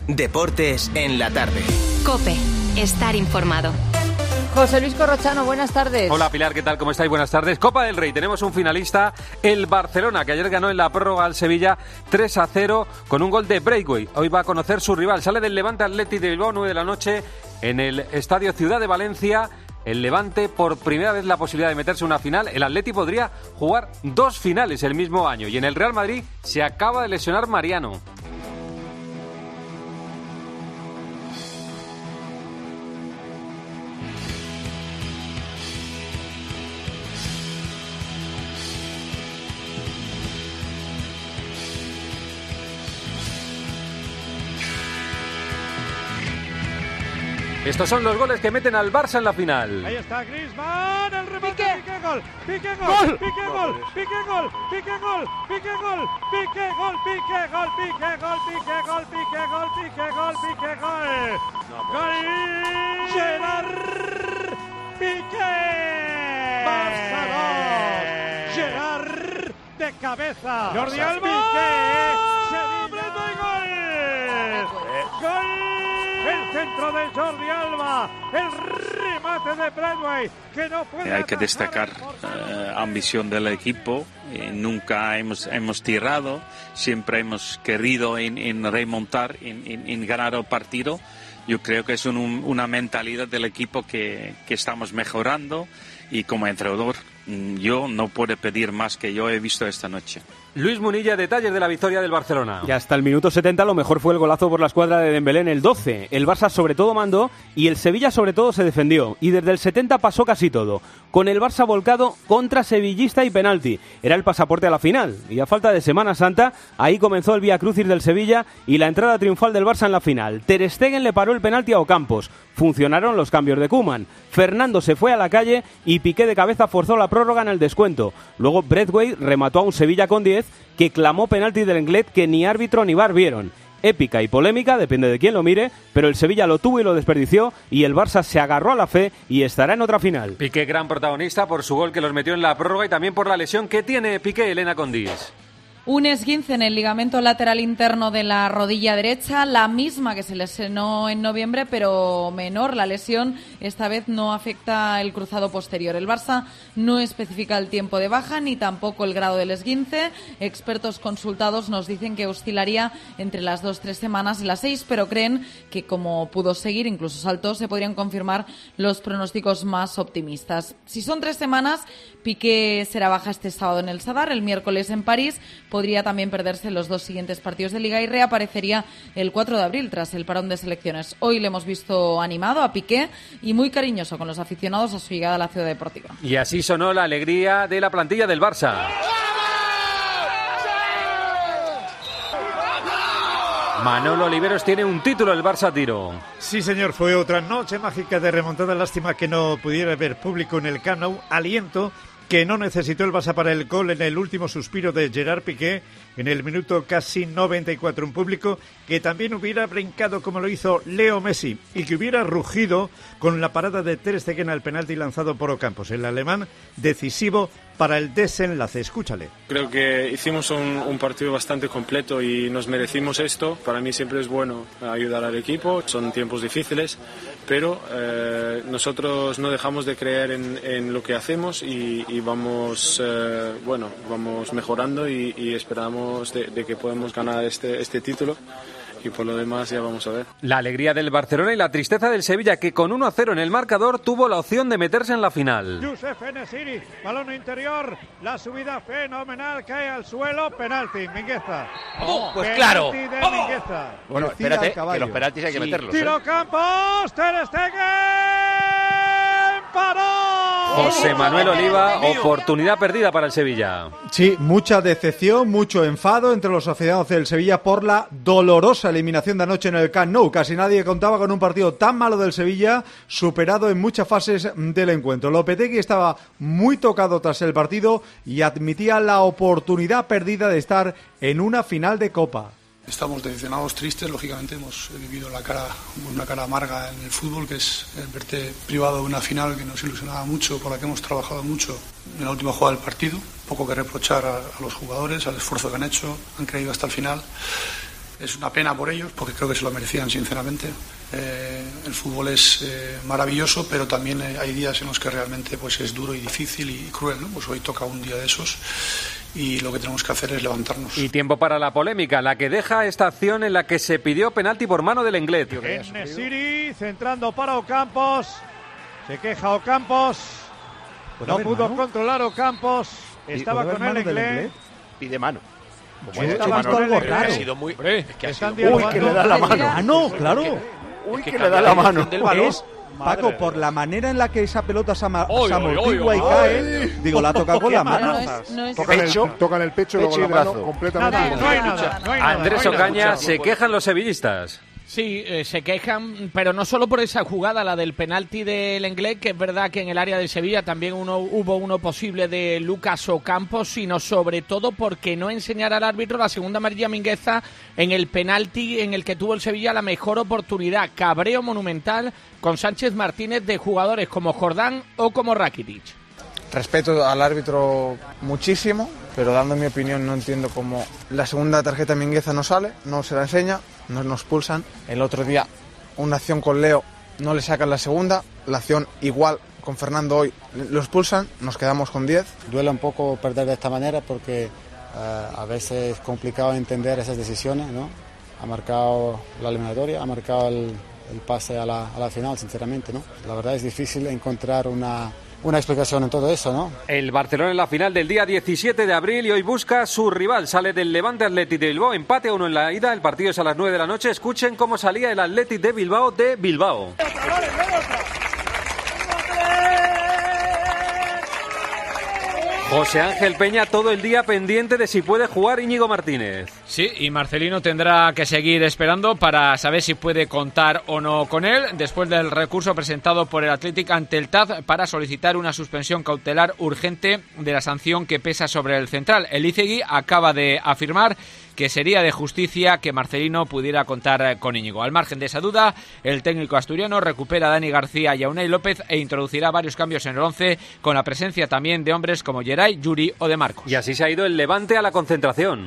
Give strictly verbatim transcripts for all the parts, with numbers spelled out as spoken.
Deportes en la tarde. COPE. Estar informado. José Luis Corrochano, buenas tardes. Hola Pilar, ¿qué tal? ¿Cómo estáis? Buenas tardes. Copa del Rey, tenemos un finalista, el Barcelona, que ayer ganó en la prórroga al Sevilla tres a cero con un gol de Braithwaite. Hoy va a conocer su rival, sale del Levante Athletic de Bilbao, nueve de la noche, en el Estadio Ciudad de Valencia. El Levante, por primera vez la posibilidad de meterse en una final. El Atleti podría jugar dos finales el mismo año. Y en el Real Madrid se acaba de lesionar Mariano. Estos son los goles que meten al Barça en la final. Ahí está Griezmann, el remate, Piqué, Piqué, gol, Piqué, gol, gol, Piqué, gol, Piqué, gol, Piqué, gol, Piqué, gol, Piqué, gol, Piqué, gol, Piqué, gol, Piqué, gol, Piqué, gol, Piqué, gol, Piqué, gol, gol, Gerard Piqué, Barça dos, Gerard de cabeza, Jordi Alba, Piqué, Sevilla, gol, gol. El centro de Jordi Alba, el remate de Braithwaite, que no puede. Hay que destacar eh, ambición del equipo. Eh, nunca hemos hemos tirado, siempre hemos querido en, en remontar, en, en, en ganar el partido. Yo creo que es un, una mentalidad del equipo que, que estamos mejorando, y como entrenador yo no puedo pedir más que yo he visto esta noche. Luis Munilla, detalles de la victoria del Barcelona. Y hasta el minuto setenta lo mejor fue el golazo por la escuadra de Dembélé en el doce. El Barça sobre todo mandó y el Sevilla sobre todo se defendió. Y desde el setenta pasó casi todo. Con el Barça volcado contra sevillista y penalti. Era el pasaporte a la final. Y a falta de Semana Santa, ahí comenzó el Vía Crucis del Sevilla y la entrada triunfal del Barça en la final. Ter Stegen le paró el penalti a Ocampos. Funcionaron los cambios de Koeman. Fernando se fue a la calle y Piqué de cabeza forzó la prórroga en el descuento. Luego Braithwaite remató a un Sevilla con diez que clamó penalti del Englet que ni árbitro ni V A R vieron. Épica y polémica, depende de quién lo mire, pero el Sevilla lo tuvo y lo desperdició y el Barça se agarró a la fe y estará en otra final. Piqué, gran protagonista por su gol que los metió en la prórroga y también por la lesión que tiene Piqué, Elena Condís. Un esguince en el ligamento lateral interno de la rodilla derecha, la misma que se lesionó en noviembre, pero menor. La lesión esta vez no afecta el cruzado posterior. El Barça no especifica el tiempo de baja ni tampoco el grado del esguince. Expertos consultados nos dicen que oscilaría entre las dos, tres semanas y las seis, pero creen que como pudo seguir, incluso saltó, se podrían confirmar los pronósticos más optimistas. Si son tres semanas, Piqué será baja este sábado en el Sadar, el miércoles en París. Podría también perderse los dos siguientes partidos de Liga y reaparecería el cuatro de abril tras el parón de selecciones. Hoy le hemos visto animado a Piqué y muy cariñoso con los aficionados a su llegada a la ciudad deportiva. Y así sonó la alegría de la plantilla del Barça. Manolo Oliveros tiene un título, el Barça tiro. Sí, señor, fue otra noche mágica de remontada. Lástima que no pudiera haber público en el Camp Nou. Aliento que no necesitó el Barça para el gol en el último suspiro de Gerard Piqué en el minuto casi noventa y cuatro. Un público que también hubiera brincado como lo hizo Leo Messi y que hubiera rugido con la parada de Ter Stegen al penalti lanzado por Ocampos, el alemán, decisivo para el desenlace. Escúchale. Creo que hicimos un, un partido bastante completo y nos merecimos esto. Para mí siempre es bueno ayudar al equipo. Son tiempos difíciles, pero eh, nosotros no dejamos de creer en, en lo que hacemos y, y vamos, eh, bueno, vamos mejorando y, y esperamos de, de que podamos ganar este, este título. Y por lo demás ya vamos a ver. La alegría del Barcelona y la tristeza del Sevilla, que con uno a cero en el marcador tuvo la opción de meterse en la final. Youssef En-Nesyri, balón interior, la subida fenomenal, cae al suelo, penalti, Mingueza. Oh, pues claro. De ¡Vamos! Mingueza. Bueno, espérate, que los penaltis hay que sí. meterlos. Tiro ¿eh? Campos, Ter Stegen, paró. José Manuel Oliva, oportunidad perdida para el Sevilla. Sí, mucha decepción, mucho enfado entre los aficionados del Sevilla por la dolorosa eliminación de anoche en el Camp Nou. Casi nadie contaba con un partido tan malo del Sevilla, superado en muchas fases del encuentro. Lopetegui estaba muy tocado tras el partido y admitía la oportunidad perdida de estar en una final de Copa. Estamos decepcionados, tristes, lógicamente hemos vivido la cara, una cara amarga en el fútbol, que es el verte privado de una final que nos ilusionaba mucho, por la que hemos trabajado mucho en la última jugada del partido. Poco que reprochar a, a los jugadores, al esfuerzo que han hecho, han creído hasta el final. Es una pena por ellos, porque creo que se lo merecían, sinceramente. Eh, el fútbol es eh, maravilloso, pero también eh, hay días en los que realmente pues, es duro y difícil y cruel, ¿no? Pues hoy toca un día de esos y lo que tenemos que hacer es levantarnos. Y tiempo para la polémica, la que deja esta acción en la que se pidió penalti por mano del Lenglet. En-Nesyri centrando para Ocampos. Se queja Ocampos. No pudo mano? controlar Ocampos. Estaba con el Lenglet. Pide mano. Como he visto algo raro. Ha sido muy... Hombre, es que ha están sido... Uy, que le da la mano. Ah, no, claro. Uy, que, que le da la mano. Del es, Paco, por la manera en la que esa pelota se, ama, se amortigua y cae, digo, la toca con la mano. No es, no es tocan, el, tocan el pecho, pecho luego la mano completamente. Nada, no hay nada, no hay nada, Andrés no hay nada. Ocaña, se quejan los sevillistas. Sí, eh, se quejan, pero no solo por esa jugada, la del penalti del Lenglet, que es verdad que en el área de Sevilla también uno, hubo uno posible de Lucas Ocampos, sino sobre todo porque no enseñar al árbitro la segunda amarilla Mingueza en el penalti en el que tuvo el Sevilla la mejor oportunidad. Cabreo monumental con Sánchez Martínez de jugadores como Jordán o como Rakitic. Respeto al árbitro muchísimo, pero dando mi opinión no entiendo cómo la segunda tarjeta de Mingueza no sale, no se la enseña, no nos pulsan. El otro día una acción con Leo no le sacan la segunda, la acción igual con Fernando hoy lo expulsan, nos quedamos con diez. Duele un poco perder de esta manera porque uh, a veces es complicado entender esas decisiones, ¿no? Ha marcado la eliminatoria, ha marcado el, el pase a la, a la final, sinceramente, ¿no? La verdad es difícil encontrar una... una explicación en todo eso, ¿no? El Barcelona en la final del día diecisiete de abril y hoy busca su rival. Sale del Levante Athletic de Bilbao, empate a uno en la ida. El partido es a las nueve de la noche. Escuchen cómo salía el Athletic de Bilbao de Bilbao. José Ángel Peña todo el día pendiente de si puede jugar Íñigo Martínez. Sí, y Marcelino tendrá que seguir esperando para saber si puede contar o no con él, después del recurso presentado por el Athletic ante el T A D para solicitar una suspensión cautelar urgente de la sanción que pesa sobre el central. El Izegui acaba de afirmar que sería de justicia que Marcelino pudiera contar con Íñigo. Al margen de esa duda, el técnico asturiano recupera a Dani García y a Unai López e introducirá varios cambios en el once, con la presencia también de hombres como Geray, Yuri o De Marcos. Y así se ha ido el Levante a la concentración.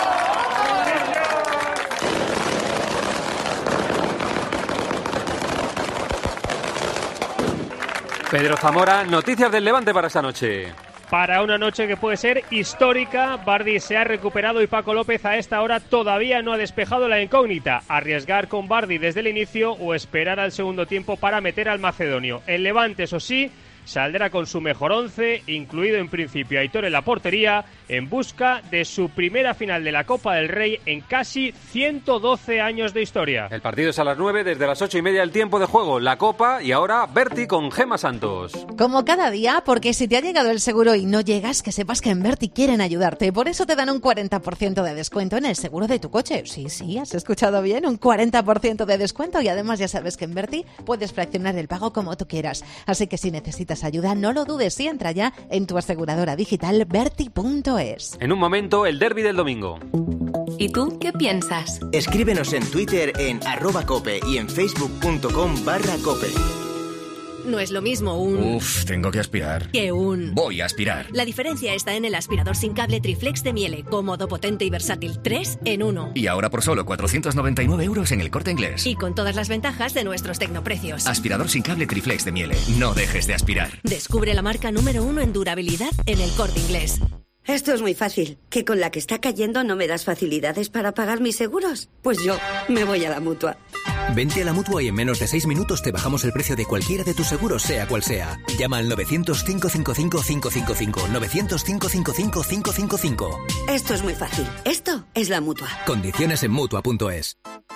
Pedro Zamora, noticias del Levante para esta noche. Para una noche que puede ser histórica, Bardi se ha recuperado y Paco López a esta hora todavía no ha despejado la incógnita. Arriesgar con Bardi desde el inicio o esperar al segundo tiempo para meter al macedonio. El Levante, eso sí, saldrá con su mejor once, incluido en principio Aitor en la portería, en busca de su primera final de la Copa del Rey en casi ciento doce años de historia. El partido es a las nueve, desde las ocho y media el tiempo de juego, la Copa, y ahora Berti con Gemma Santos. Como cada día, porque si te ha llegado el seguro y no llegas, que sepas que en Berti quieren ayudarte. Por eso te dan un cuarenta por ciento de descuento en el seguro de tu coche. Sí, sí, has escuchado bien, un cuarenta por ciento de descuento, y además ya sabes que en Berti puedes fraccionar el pago como tú quieras. Así que si necesitas ayuda, no lo dudes y entra ya en tu aseguradora digital berti punto es. En un momento, el derbi del domingo. ¿Y tú qué piensas? Escríbenos en Twitter en arroba cope y en facebook punto com barra cope. No es lo mismo un... Uf, tengo que aspirar. Que un... Voy a aspirar. La diferencia está en el aspirador sin cable Triflex de Miele. Cómodo, potente y versátil. tres en uno. Y ahora por solo cuatrocientos noventa y nueve euros en El Corte Inglés. Y con todas las ventajas de nuestros tecnoprecios. Aspirador sin cable Triflex de Miele. No dejes de aspirar. Descubre la marca número uno en durabilidad en El Corte Inglés. Esto es muy fácil. ¿Que con la que está cayendo no me das facilidades para pagar mis seguros? Pues yo me voy a la Mutua. Vente a la Mutua y en menos de seis minutos te bajamos el precio de cualquiera de tus seguros, sea cual sea. Llama al novecientos, cinco cinco cinco, cinco cinco cinco. novecientos, cinco cinco cinco, cinco cinco cinco. Esto es muy fácil. Esto es la Mutua. Condiciones en Mutua punto es.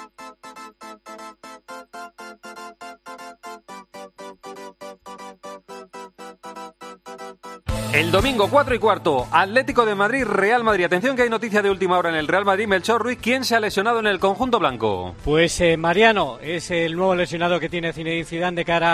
El domingo, cuatro y cuarto, Atlético de Madrid, Real Madrid. Atención que hay noticia de última hora en el Real Madrid. Melchor Ruiz, ¿quién se ha lesionado en el conjunto blanco? Pues eh, Mariano es el nuevo lesionado que tiene Zinedine Zidane de cara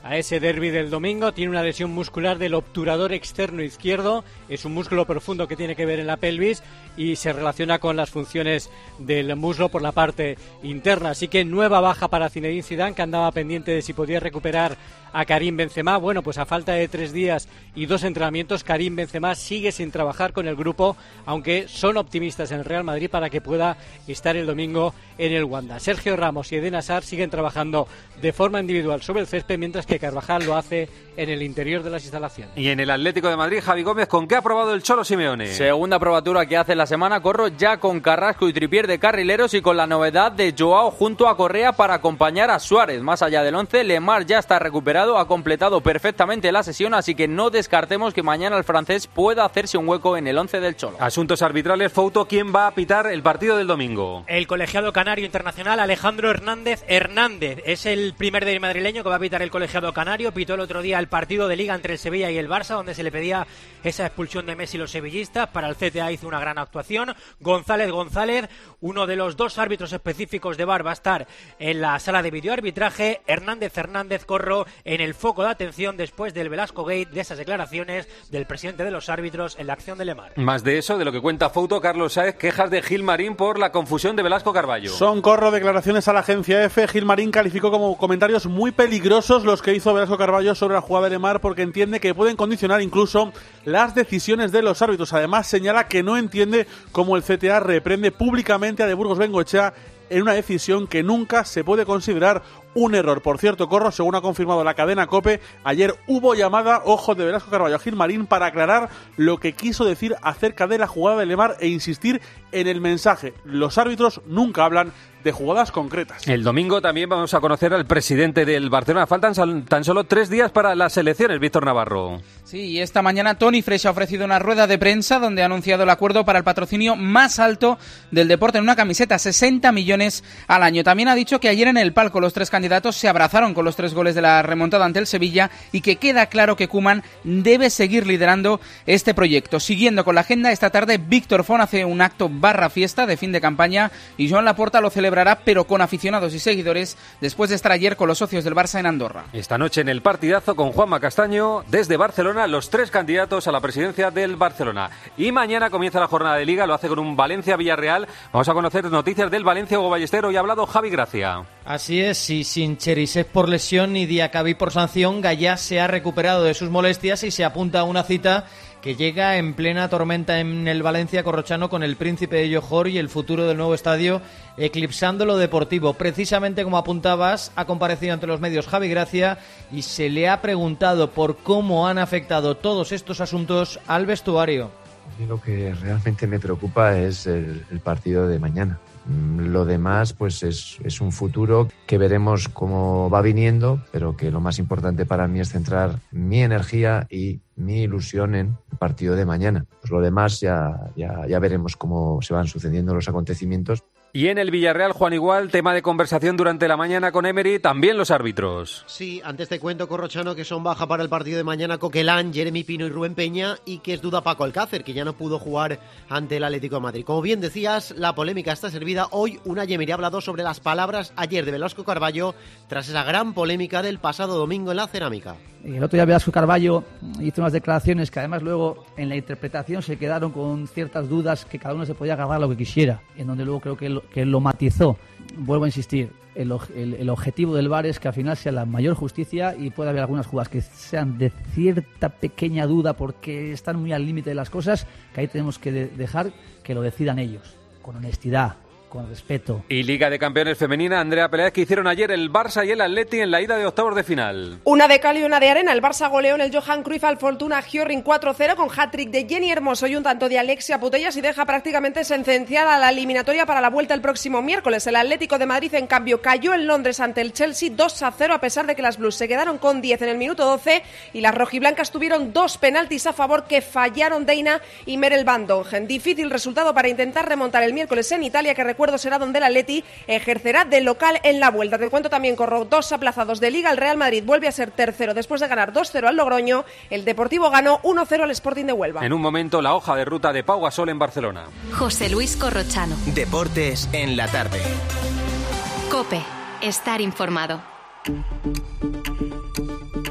a ese derbi del domingo. Tiene una lesión muscular del obturador externo izquierdo, es un músculo profundo que tiene que ver en la pelvis y se relaciona con las funciones del muslo por la parte interna. Así que nueva baja para Zinedine Zidane, que andaba pendiente de si podía recuperar a Karim Benzema. Bueno, pues a falta de tres días y dos entrenamientos, Karim Benzema sigue sin trabajar con el grupo, aunque son optimistas en el Real Madrid para que pueda estar el domingo en el Wanda. Sergio Ramos y Eden Hazard siguen trabajando de forma individual sobre el césped, mientras que Carvajal lo hace en el interior de las instalaciones. Y en el Atlético de Madrid, Javi Gómez, ¿con qué ha probado el Cholo Simeone? Segunda probatura que hace la semana, Corro, ya con Carrasco y Trippier de carrileros y con la novedad de Joao junto a Correa para acompañar a Suárez. Más allá del once, Lemar ya está recuperado, ha completado perfectamente la sesión, así que no descartemos que mañana el francés pueda hacerse un hueco en el once del Cholo. Asuntos arbitrales, Fouto, ¿quién va a pitar el partido del domingo? El colegiado canario internacional Alejandro Hernández Hernández. Es el primer derbi madrileño que va a pitar el colegiado canario. Pitó el otro día el partido de Liga entre el Sevilla y el Barça, donde se le pedía esa expulsión de Messi y los sevillistas. Para el C T A hizo una gran actuación. González González, uno de los dos árbitros específicos de V A R, va a estar en la sala de videoarbitraje. Hernández Hernández, Corro, en el foco de atención después del Velasco Gate, de esas declaraciones del presidente de los árbitros en la acción de Lemar. Más de eso, de lo que cuenta Fouto, Carlos Sáez, quejas de Gilmarín por la confusión de Velasco Carballo. Son, Corro, declaraciones a la agencia F. Gilmarín calificó como comentarios muy peligrosos los que hizo Velasco Carballo sobre la jugada de Lemar, porque entiende que pueden condicionar incluso las decisiones de los árbitros. Además, señala que no entiende cómo el C T A reprende públicamente a De Burgos Bengoechea en una decisión que nunca se puede considerar un error. Por cierto, Corro, según ha confirmado la cadena COPE, ayer hubo llamada, ojo, de Velasco Carballo a Gilmarín para aclarar lo que quiso decir acerca de la jugada de Lemar e insistir en el mensaje: los árbitros nunca hablan de jugadas concretas. El domingo también vamos a conocer al presidente del Barcelona. Faltan tan solo tres días para las elecciones, Víctor Navarro. Sí, y esta mañana Toni Freixa ha ofrecido una rueda de prensa donde ha anunciado el acuerdo para el patrocinio más alto del deporte en una camiseta, sesenta millones al año. También ha dicho que ayer en el palco los tres candidatos se abrazaron con los tres goles de la remontada ante el Sevilla y que queda claro que Koeman debe seguir liderando este proyecto. Siguiendo con la agenda, esta tarde Víctor Font hace un acto barra fiesta de fin de campaña y Joan Laporta lo celebra pero con aficionados y seguidores, después de estar ayer con los socios del Barça en Andorra. Esta noche en el partidazo con Juanma Castaño, desde Barcelona, los tres candidatos a la presidencia del Barcelona. Y mañana comienza la jornada de Liga, lo hace con un Valencia-Villarreal. Vamos a conocer noticias del Valencia. Hugo Ballester, hoy ha hablado Javi Gracia. Así es, y sin Cheryshev por lesión ni Diacabí por sanción, Gallá se ha recuperado de sus molestias y se apunta a una cita que llega en plena tormenta en el Valencia Corrochano con el Príncipe de Johor y el futuro del nuevo estadio eclipsando lo deportivo. Precisamente como apuntabas, ha comparecido ante los medios Javi Gracia y se le ha preguntado por cómo han afectado todos estos asuntos al vestuario. Lo que realmente me preocupa es el, el partido de mañana. Lo demás pues es, es un futuro que veremos cómo va viniendo, pero que lo más importante para mí es centrar mi energía y mi ilusión en el partido de mañana. Pues lo demás ya, ya, ya veremos cómo se van sucediendo los acontecimientos. Y en el Villarreal, Juan Igual, tema de conversación durante la mañana con Emery, también los árbitros. Sí, antes te cuento, Corrochano, que son baja para el partido de mañana Coquelán, Jeremy Pino y Rubén Peña, y que es duda Paco Alcácer, que ya no pudo jugar ante el Atlético de Madrid. Como bien decías, la polémica está servida. Hoy una Emery ha hablado sobre las palabras ayer de Velasco Carballo tras esa gran polémica del pasado domingo en la Cerámica. El otro día Velasco Carballo hizo unas declaraciones que además luego en la interpretación se quedaron con ciertas dudas, que cada uno se podía agarrar lo que quisiera, en donde luego creo que él, que él lo matizó. Vuelvo a insistir, el, el, el objetivo del V A R es que al final sea la mayor justicia y puede haber algunas jugadas que sean de cierta pequeña duda porque están muy al límite de las cosas, que ahí tenemos que de, dejar que lo decidan ellos, con honestidad, con respeto. Y Liga de Campeones Femenina, Andrea Peláez, que hicieron ayer el Barça y el Atleti en la ida de octavos de final. Una de cal y una de arena. El Barça goleó en el Johan Cruyff al Fortuna Hjörring cuatro cero con hat-trick de Jenny Hermoso y un tanto de Alexia Putellas y deja prácticamente sentenciada la eliminatoria para la vuelta el próximo miércoles. El Atlético de Madrid, en cambio, cayó en Londres ante el Chelsea dos a cero a pesar de que las Blues se quedaron con diez en el minuto doce y las rojiblancas tuvieron dos penaltis a favor que fallaron Deina y Merel Van Dongen. Difícil resultado para intentar remontar el miércoles en Italia, que recuerdo será donde el Atleti ejercerá de local en la vuelta. Te cuento también, Corro, dos aplazados de Liga. El Real Madrid vuelve a ser tercero después de ganar dos cero al Logroño. El Deportivo ganó uno cero al Sporting de Huelva. En un momento, la hoja de ruta de Pau Gasol en Barcelona. José Luis Corrochano. Deportes en la tarde. COPE. Estar informado.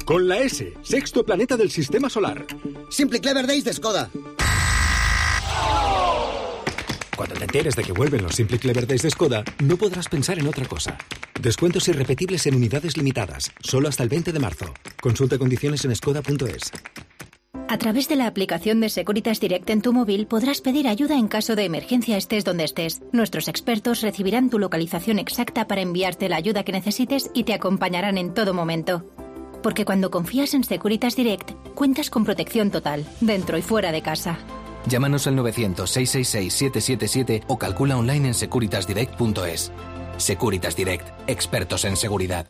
con la S, sexto planeta del sistema solar. Simply Clever Days de Skoda. Cuando te enteres de que vuelven los Simply Clever Days de Skoda, no podrás pensar en otra cosa. Descuentos irrepetibles en unidades limitadas, solo hasta el veinte de marzo. Consulta condiciones en skoda punto es. A través de la aplicación de Securitas Direct en tu móvil podrás pedir ayuda en caso de emergencia estés donde estés. Nuestros expertos recibirán tu localización exacta para enviarte la ayuda que necesites y te acompañarán en todo momento. Porque cuando confías en Securitas Direct, cuentas con protección total, dentro y fuera de casa. Llámanos al novecientos, seiscientos sesenta y seis, setecientos setenta y siete o calcula online en securitas direct punto es. Securitas Direct, expertos en seguridad.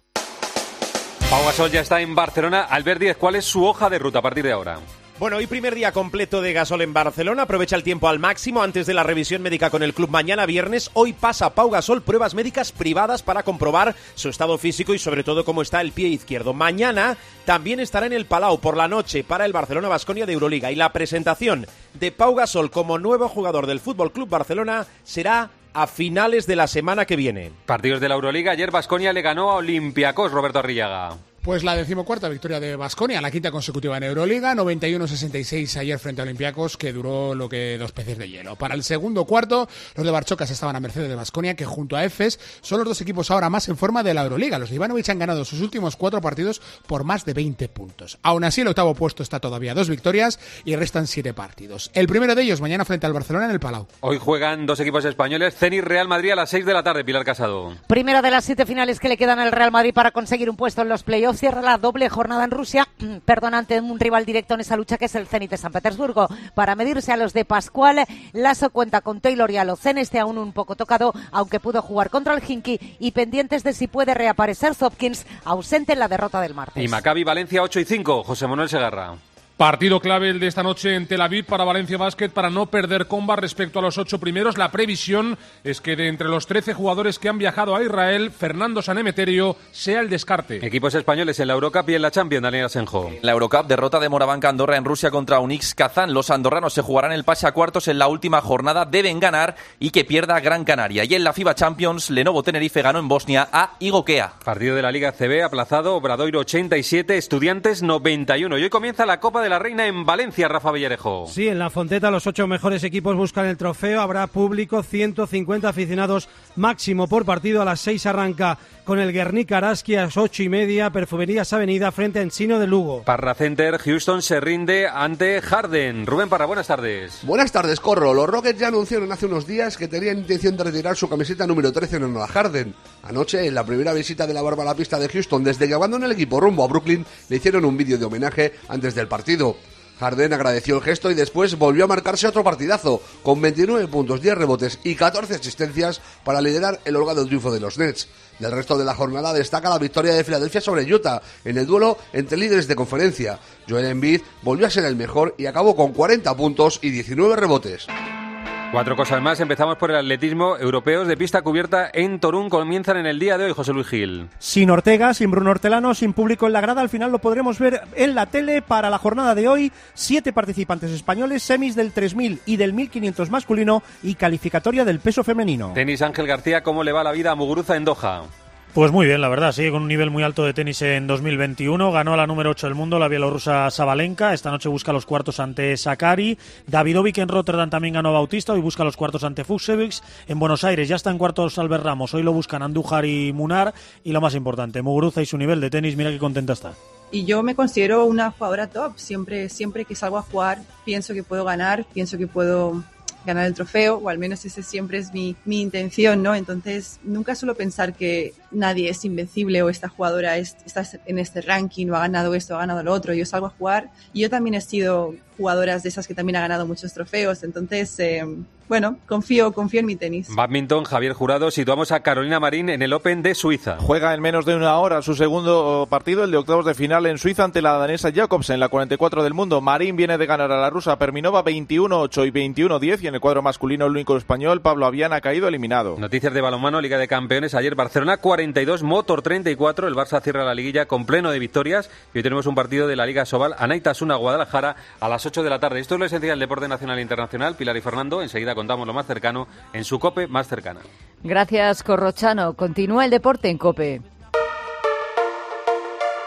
Pau Gasol ya está en Barcelona. Albert Díez, ¿cuál es su hoja de ruta a partir de ahora? Bueno, hoy primer día completo de Gasol en Barcelona, aprovecha el tiempo al máximo antes de la revisión médica con el club mañana viernes. Hoy pasa Pau Gasol pruebas médicas privadas para comprobar su estado físico y sobre todo cómo está el pie izquierdo. Mañana también estará en el Palau por la noche para el Barcelona-Baskonia de Euroliga y la presentación de Pau Gasol como nuevo jugador del F C Barcelona será a finales de la semana que viene. Partidos de la Euroliga. Ayer Baskonia le ganó a Olympiacos, Roberto Arrillaga. Pues la decimocuarta victoria de Baskonia, la quinta consecutiva en Euroliga, noventa y uno a sesenta y seis ayer frente a Olympiacos, que duró lo que dos peces de hielo. Para el segundo cuarto, los de Barchocas estaban a merced de Baskonia, que junto a Efes son los dos equipos ahora más en forma de la Euroliga. Los de Ivanovic han ganado sus últimos cuatro partidos por más de veinte puntos. Aún así, el octavo puesto está todavía a dos victorias y restan siete partidos. El primero de ellos mañana frente al Barcelona en el Palau. Hoy juegan dos equipos españoles, Zenit Real Madrid a las seis de la tarde, Pilar Casado. Primera de las siete finales que le quedan al Real Madrid para conseguir un puesto en los playoffs. Cierra la doble jornada en Rusia, perdón, ante un rival directo en esa lucha que es el Zenit de San Petersburgo. Para medirse a los de Pascual, Lasso cuenta con Taylor y Alocen, este aún un poco tocado, aunque pudo jugar contra el Hinky, y pendientes de si puede reaparecer Hopkins, ausente en la derrota del martes. Y Maccabi Valencia ocho y cinco, José Manuel Segarra. Partido clave el de esta noche en Tel Aviv para Valencia Basket para no perder comba respecto a los ocho primeros. La previsión es que de entre los trece jugadores que han viajado a Israel, Fernando Sanemeterio sea el descarte. Equipos españoles en la Eurocup y en la Champions, Daniel Asenjo. La Eurocup, derrota de Morabanca Andorra en Rusia contra Unix Kazán. Los andorranos se jugarán el pase a cuartos en la última jornada. Deben ganar y que pierda Gran Canaria. Y en la FIBA Champions, Lenovo Tenerife ganó en Bosnia a Igokea. Partido de la Liga C B aplazado, Obradoiro ochenta y siete, Estudiantes noventa y uno. Y hoy comienza la Copa de la Reina en Valencia, Rafa Villarejo. Sí, en la Fonteta los ocho mejores equipos buscan el trofeo. Habrá público, ciento cincuenta aficionados máximo por partido. A las seis arranca con el Guernica Araski, a las ocho y media, Perfumerías Avenida frente a Ensino de Lugo. Parra Center, Houston se rinde ante Harden. Rubén Parra, buenas tardes. Buenas tardes, Corro. Los Rockets ya anunciaron hace unos días que tenían intención de retirar su camiseta número trece en honor a Harden. Anoche, en la primera visita de la barba a la pista de Houston, desde que abandonó el equipo rumbo a Brooklyn, le hicieron un vídeo de homenaje antes del partido. Harden agradeció el gesto y después volvió a marcarse otro partidazo, con veintinueve puntos, diez rebotes y catorce asistencias para liderar el holgado triunfo de los Nets. Del resto de la jornada destaca la victoria de Filadelfia sobre Utah en el duelo entre líderes de conferencia. Joel Embiid volvió a ser el mejor y acabó con cuarenta puntos y diecinueve rebotes. Cuatro cosas más. Empezamos por el atletismo. Europeos de pista cubierta en Torún comienzan en el día de hoy, José Luis Gil. Sin Ortega, sin Bruno Hortelano, sin público en la grada, al final lo podremos ver en la tele para la jornada de hoy. Siete participantes españoles, semis del tres mil y del mil quinientos masculino y calificatoria del peso femenino. Tenis, Ángel García, ¿cómo le va la vida a Muguruza en Doha? Pues muy bien, la verdad, sigue con un nivel muy alto de tenis en dos mil veintiuno, ganó a la número ocho del mundo, la bielorrusa Sabalenka, esta noche busca los cuartos ante Sakari, Davidovic en Rotterdam también ganó a Bautista, hoy busca los cuartos ante Fuchsevich, en Buenos Aires ya está en cuartos Albert Ramos, hoy lo buscan Andújar y Munar, y lo más importante, Muguruza y su nivel de tenis, mira qué contenta está. Y yo me considero una jugadora top, siempre, siempre que salgo a jugar pienso que puedo ganar, pienso que puedo ganar el trofeo, o al menos ese siempre es mi, mi intención, ¿no? Entonces nunca suelo pensar que nadie es invencible o esta jugadora es, está en este ranking o ha ganado esto o ha ganado lo otro. Yo salgo a jugar y yo también he sido jugadoras de esas que también ha ganado muchos trofeos, entonces eh, bueno, confío, confío en mi tenis. Badminton, Javier Jurado, situamos a Carolina Marín en el Open de Suiza. Juega en menos de una hora su segundo partido, el de octavos de final en Suiza ante la danesa Jacobsen, la cuarenta y cuatro del mundo. Marín viene de ganar a la rusa Perminova veintiuno ocho y veintiuno diez y en el cuadro masculino el único español, Pablo Avian, ha caído eliminado. Noticias de balonmano, Liga de Campeones, ayer Barcelona cuarenta y dos, Motor treinta y cuatro, el Barça cierra la liguilla con pleno de victorias y hoy tenemos un partido de la Liga Sobal, Anaitasuna Guadalajara a las ocho de la tarde. Esto es lo esencial del deporte nacional e internacional. Pilar y Fernando, enseguida contamos lo más cercano en su COPE más cercana. Gracias, Corrochano. Continúa el deporte en COPE.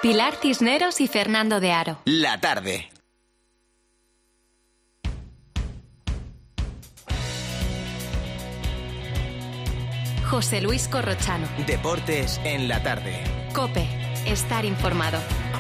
Pilar Cisneros y Fernando de Aro. La tarde. José Luis Corrochano. Deportes en la tarde. COPE. Estar informado.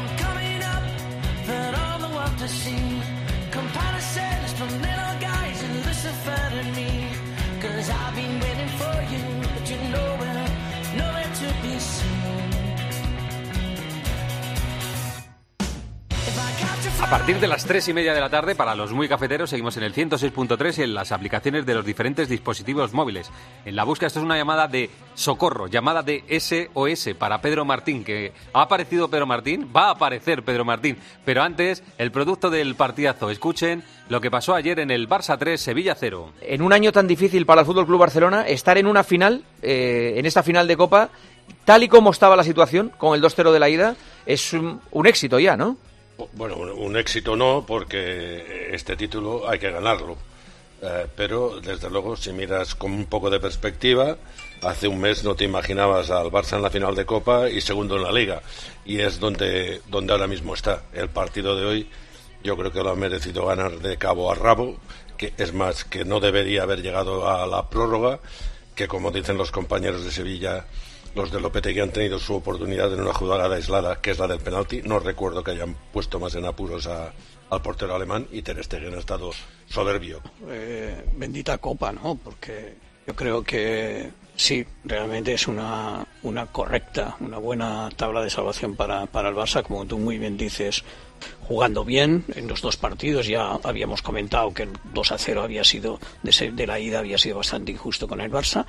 A partir de las tres y media de la tarde, para los muy cafeteros, seguimos en el ciento seis punto tres y en las aplicaciones de los diferentes dispositivos móviles. En la búsqueda, esto es una llamada de socorro, llamada de S O S para Pedro Martín, que ha aparecido Pedro Martín, va a aparecer Pedro Martín, pero antes, el producto del partidazo. Escuchen lo que pasó ayer en el Barça tres, Sevilla cero. En un año tan difícil para el F C Barcelona, estar en una final, eh, en esta final de Copa, tal y como estaba la situación, con el dos cero de la ida, es un, un éxito ya, ¿no? Bueno, un, un éxito no, porque este título hay que ganarlo. Eh, pero, desde luego, si miras con un poco de perspectiva, hace un mes no te imaginabas al Barça en la final de Copa y segundo en la Liga. Y es donde, donde ahora mismo está. El partido de hoy yo creo que lo ha merecido ganar de cabo a rabo, que es más, que no debería haber llegado a la prórroga, que como dicen los compañeros de Sevilla, los de Lopetegui han tenido su oportunidad en una jugada aislada, que es la del penalti. No recuerdo que hayan puesto más en apuros a, al portero alemán, y Ter Stegen ha estado soberbio. Eh, bendita copa, ¿no? Porque yo creo que sí, realmente es una, una correcta, una buena tabla de salvación para, para el Barça, como tú muy bien dices, jugando bien en los dos partidos. Ya habíamos comentado que el dos a cero había sido, de, ser, de la ida había sido bastante injusto con el Barça,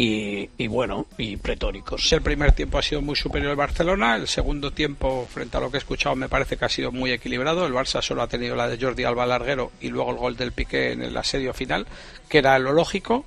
y, y bueno, y pretóricos. El primer tiempo ha sido muy superior al Barcelona, el segundo tiempo, frente a lo que he escuchado, me parece que ha sido muy equilibrado. El Barça solo ha tenido la de Jordi Alba larguero y luego el gol del Piqué en el asedio final, que era lo lógico.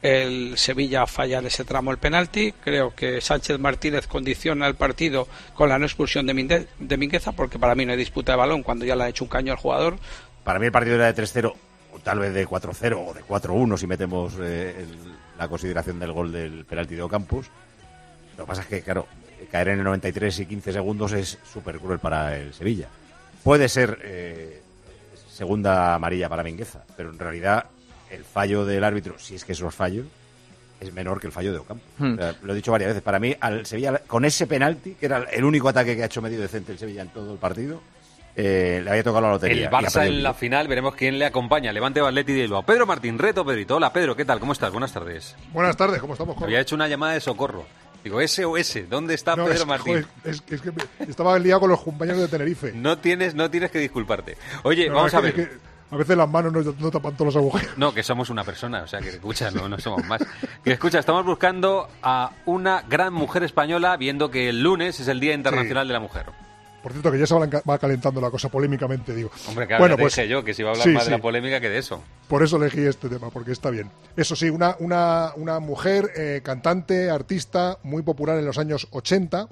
El Sevilla falla en ese tramo el penalti. Creo que Sánchez Martínez condiciona el partido con la no expulsión de, Minde- de Mingueza, porque para mí no hay disputa de balón cuando ya le ha hecho un caño al jugador. Para mí el partido era de tres cero, o tal vez de cuatro cero o de cuatro uno si metemos eh, el, la consideración del gol del penalti de Ocampos. Lo que pasa es que, claro, caer en el noventa y tres y quince segundos es súper cruel para el Sevilla. Puede ser eh, segunda amarilla para Mingueza, pero en realidad el fallo del árbitro, si es que eso es fallo, es menor que el fallo de Ocampo. Hmm. O sea, lo he dicho varias veces. Para mí, al Sevilla, con ese penalti, que era el único ataque que ha hecho medio decente el Sevilla en todo el partido, eh, le había tocado la lotería. El Barça en la final, veremos quién le acompaña. Levante Atleti de Bilbao. Pedro Martín, reto Pedrito. Hola Pedro, ¿qué tal? ¿Cómo estás? Buenas tardes. Buenas tardes, ¿cómo estamos? Había hecho una llamada de socorro. Digo, S O S, ¿dónde está no, Pedro es, Martín? Joder, es, es que estaba liado con los compañeros de Tenerife. No tienes, no tienes que disculparte. Oye, no, vamos es a que, ver. Es que a veces las manos no, no tapan todos los agujeros. No, que somos una persona, o sea, que escucha, no, no somos más. Que escucha, estamos buscando a una gran mujer española, viendo que el lunes es el Día Internacional sí. de la Mujer. Por cierto, que ya se va calentando la cosa polémicamente, digo. Hombre, claro, bueno, te pues, dije yo que se iba a hablar sí, más sí. de la polémica que de eso. Por eso elegí este tema, porque está bien. Eso sí, una, una, una mujer eh, cantante, artista, muy popular en los años ochenta,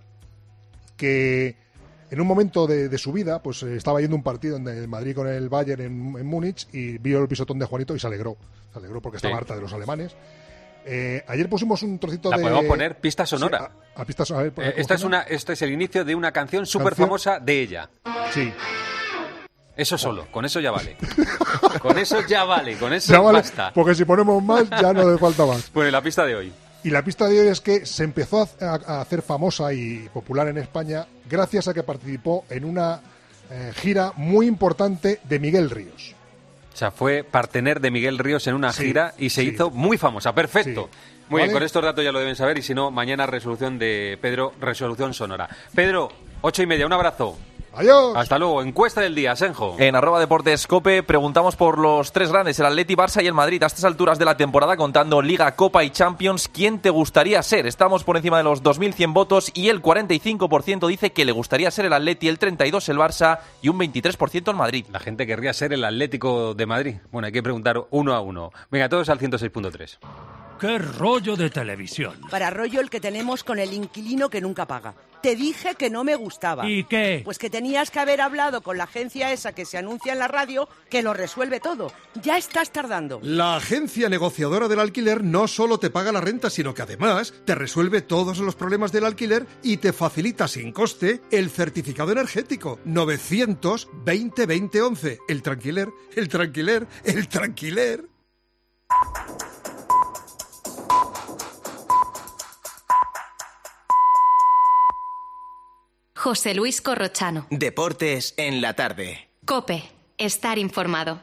que en un momento de, de su vida, pues eh, estaba yendo un partido en el Madrid con el Bayern en, en Múnich y vio el pisotón de Juanito y se alegró. Se alegró porque estaba sí. harta de los alemanes. Eh, ayer pusimos un trocito la de... ¿La podemos poner? Pista sonora. Sí, a, a pista sonora. Eh, esta es una, este es el inicio de una canción súper famosa de ella. Sí. Eso solo, con eso ya vale. Con eso ya vale, con eso ya vale, basta. Porque si ponemos más, ya no le falta más. Bueno, la pista de hoy. Y la pista de hoy es que se empezó a, a hacer famosa y popular en España gracias a que participó en una eh, gira muy importante de Miguel Ríos. O sea, fue partener de Miguel Ríos en una sí, gira y se sí. hizo muy famosa. Perfecto. Sí. Muy ¿Vale? bien, con estos datos ya lo deben saber y si no, mañana resolución de Pedro, resolución sonora. Pedro, ocho y media, un abrazo. Adiós. Hasta luego. Encuesta del día, Senjo. En arroba Deportes Cope preguntamos por los tres grandes, el Atleti, Barça y el Madrid. A estas alturas de la temporada, contando Liga, Copa y Champions, ¿quién te gustaría ser? Estamos por encima de los dos mil cien votos y el cuarenta y cinco por ciento dice que le gustaría ser el Atleti, el treinta y dos por ciento el Barça y un veintitrés por ciento el Madrid. La gente querría ser el Atlético de Madrid. Bueno, hay que preguntar uno a uno. Venga, todos al ciento seis punto tres. ¡Qué rollo de televisión! Para rollo el que tenemos con el inquilino que nunca paga. Te dije que no me gustaba. ¿Y qué? Pues que tenías que haber hablado con la agencia esa que se anuncia en la radio, que lo resuelve todo. Ya estás tardando. La agencia negociadora del alquiler no solo te paga la renta, sino que además te resuelve todos los problemas del alquiler y te facilita sin coste el certificado energético. novecientos veinte veinte once. El tranquiler, el tranquiler, el tranquiler. José Luis Corrochano. Deportes en la tarde. COPE. Estar informado.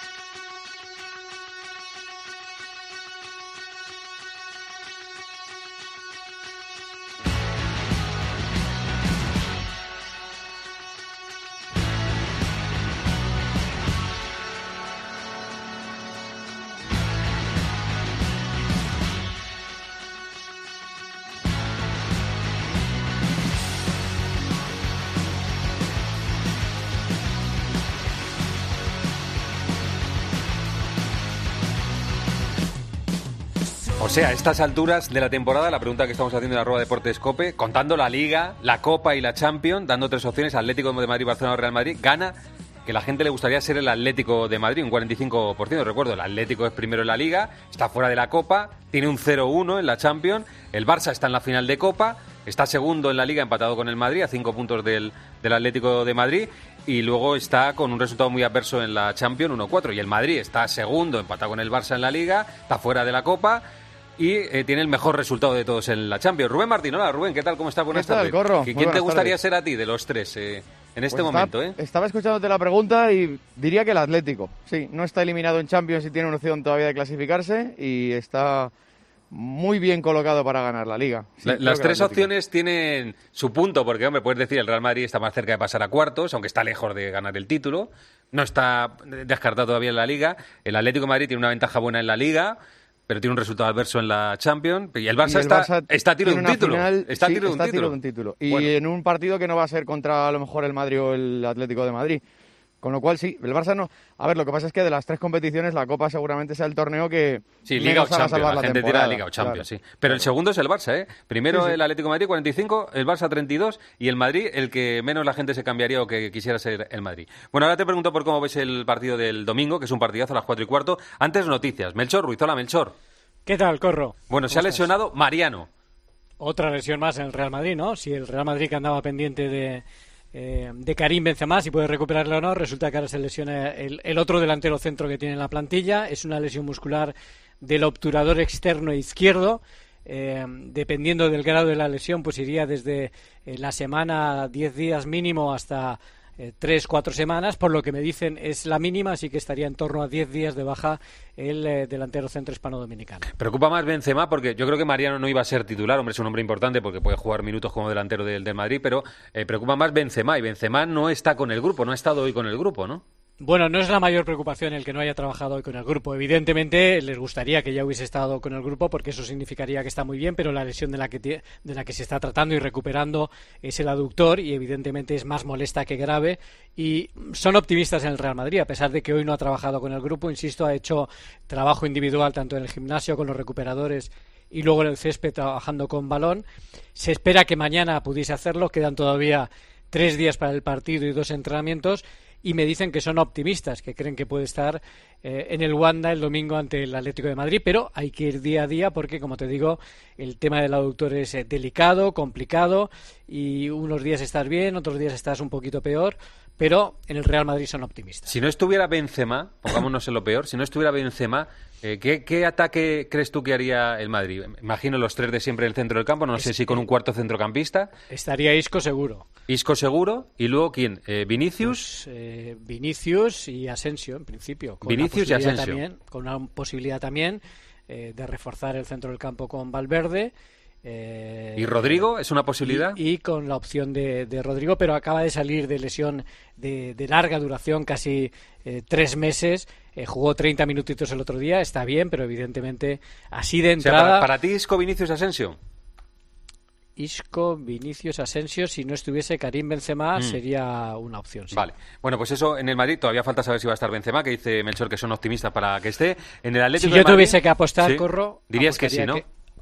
O sea, a estas alturas de la temporada, la pregunta que estamos haciendo en arroba Deportes Cope, contando la Liga, la Copa y la Champions, dando tres opciones, Atlético de Madrid, Barcelona, Real Madrid, gana que la gente le gustaría ser el Atlético de Madrid, un cuarenta y cinco por ciento. Recuerdo, el Atlético es primero en la Liga, está fuera de la Copa, tiene un cero uno en la Champions, el Barça está en la final de Copa, está segundo en la Liga empatado con el Madrid, a cinco puntos del, del Atlético de Madrid, y luego está con un resultado muy adverso en la Champions, uno cuatro, y el Madrid está segundo, empatado con el Barça en la Liga, está fuera de la Copa, y eh, tiene el mejor resultado de todos en la Champions. Rubén Martín, hola Rubén, ¿qué tal? ¿Cómo estás? Buenas ¿Qué tal, tardes. Corro? ¿Quién Muy te buenas gustaría tardes. ser a ti de los tres eh, en este Pues momento? está- eh? Estaba escuchándote la pregunta y diría que el Atlético. Sí, no está eliminado en Champions y tiene una opción todavía de clasificarse y está muy bien colocado para ganar la Liga. Sí, La- creo las que el tres Atlético. opciones tienen su punto, porque hombre, puedes decir el Real Madrid está más cerca de pasar a cuartos, aunque está lejos de ganar el título, no está descartado todavía en la Liga. El Atlético de Madrid tiene una ventaja buena en la Liga, pero tiene un resultado adverso en la Champions, y el Barça, Y el está, Barça está a tiro de tiene un una título. final- está a sí, tiro de un está a título. tiro de un título. Y Bueno. en un partido que no va a ser contra a lo mejor el Madrid o el Atlético de Madrid. Con lo cual, sí, el Barça no. A ver, lo que pasa es que de las tres competiciones, la Copa seguramente sea el torneo que Sí, Liga o menos haga Champions, salvar la la gente tira temporada. Liga o Champions, Claro. sí. Pero el segundo es el Barça, ¿eh? Primero Sí, sí. el Atlético de Madrid, cuarenta y cinco, el Barça, treinta y dos, y el Madrid, el que menos la gente se cambiaría o que quisiera ser el Madrid. Bueno, ahora te pregunto por cómo ves el partido del domingo, que es un partidazo a las cuatro y cuarto. Antes, noticias. Melchor Ruiz, hola Melchor. ¿Qué tal, Corro? Bueno, se ha ¿Cómo estás? lesionado Mariano. Otra lesión más en el Real Madrid, ¿no? Si el Real Madrid que andaba pendiente de, eh, de Karim Benzema, si puede recuperarlo o no, resulta que ahora se lesiona el, el otro delantero centro que tiene en la plantilla. Es una lesión muscular del obturador externo izquierdo. Eh, dependiendo del grado de la lesión, pues iría desde eh, la semana, diez días mínimo, hasta eh, tres, cuatro semanas. Por lo que me dicen es la mínima, así que estaría en torno a diez días de baja el eh, delantero centro hispano-dominicano. Preocupa más Benzema porque yo creo que Mariano no iba a ser titular, hombre, es un hombre importante porque puede jugar minutos como delantero del, del Madrid, pero eh, preocupa más Benzema, y Benzema no está con el grupo, no ha estado hoy con el grupo, ¿no? Bueno, no es la mayor preocupación el que no haya trabajado hoy con el grupo. Evidentemente les gustaría que ya hubiese estado con el grupo porque eso significaría que está muy bien, pero la lesión de la que, tie- de la que se está tratando y recuperando es el aductor y evidentemente es más molesta que grave, y son optimistas en el Real Madrid, a pesar de que hoy no ha trabajado con el grupo. Insisto, ha hecho trabajo individual tanto en el gimnasio con los recuperadores y luego en el césped trabajando con balón. Se espera que mañana pudiese hacerlo, quedan todavía tres días para el partido y dos entrenamientos, y me dicen que son optimistas, que creen que puede estar eh, en el Wanda el domingo ante el Atlético de Madrid, pero hay que ir día a día porque, como te digo, el tema del aductor es eh, delicado, complicado, y unos días estás bien, otros días estás un poquito peor, pero en el Real Madrid son optimistas. Si no estuviera Benzema, pongámonos en lo peor, si no estuviera Benzema, eh, ¿qué, ¿qué ataque crees tú que haría el Madrid? Imagino los tres de siempre en el centro del campo, no sé si con un cuarto centrocampista. Estaría Isco seguro. Isco seguro, y luego ¿quién? Eh, ¿Vinicius? Pues, eh, Vinicius y Asensio, en principio. Con Vinicius y una posibilidad Asensio. También, con una posibilidad también eh, de reforzar el centro del campo con Valverde. Eh, ¿Y Rodrigo? ¿Es una posibilidad? Y, y con la opción de, de Rodrigo, pero acaba de salir de lesión de, de larga duración, casi eh, tres meses. Eh, jugó treinta minutitos el otro día, está bien, pero evidentemente así de O sea, entrada... para, para ti Isco, Vinicius, Asensio. Isco, Vinicius, Asensio, si no estuviese Karim Benzema, Mm. sería una opción. Sí. Vale. Bueno, pues eso en el Madrid todavía falta saber si va a estar Benzema, que dice Melchor que son optimistas para que esté. En el Atlético Si de yo Madrid, tuviese que apostar, ¿sí? Corro, Dirías que sí, apostaría ¿no? que-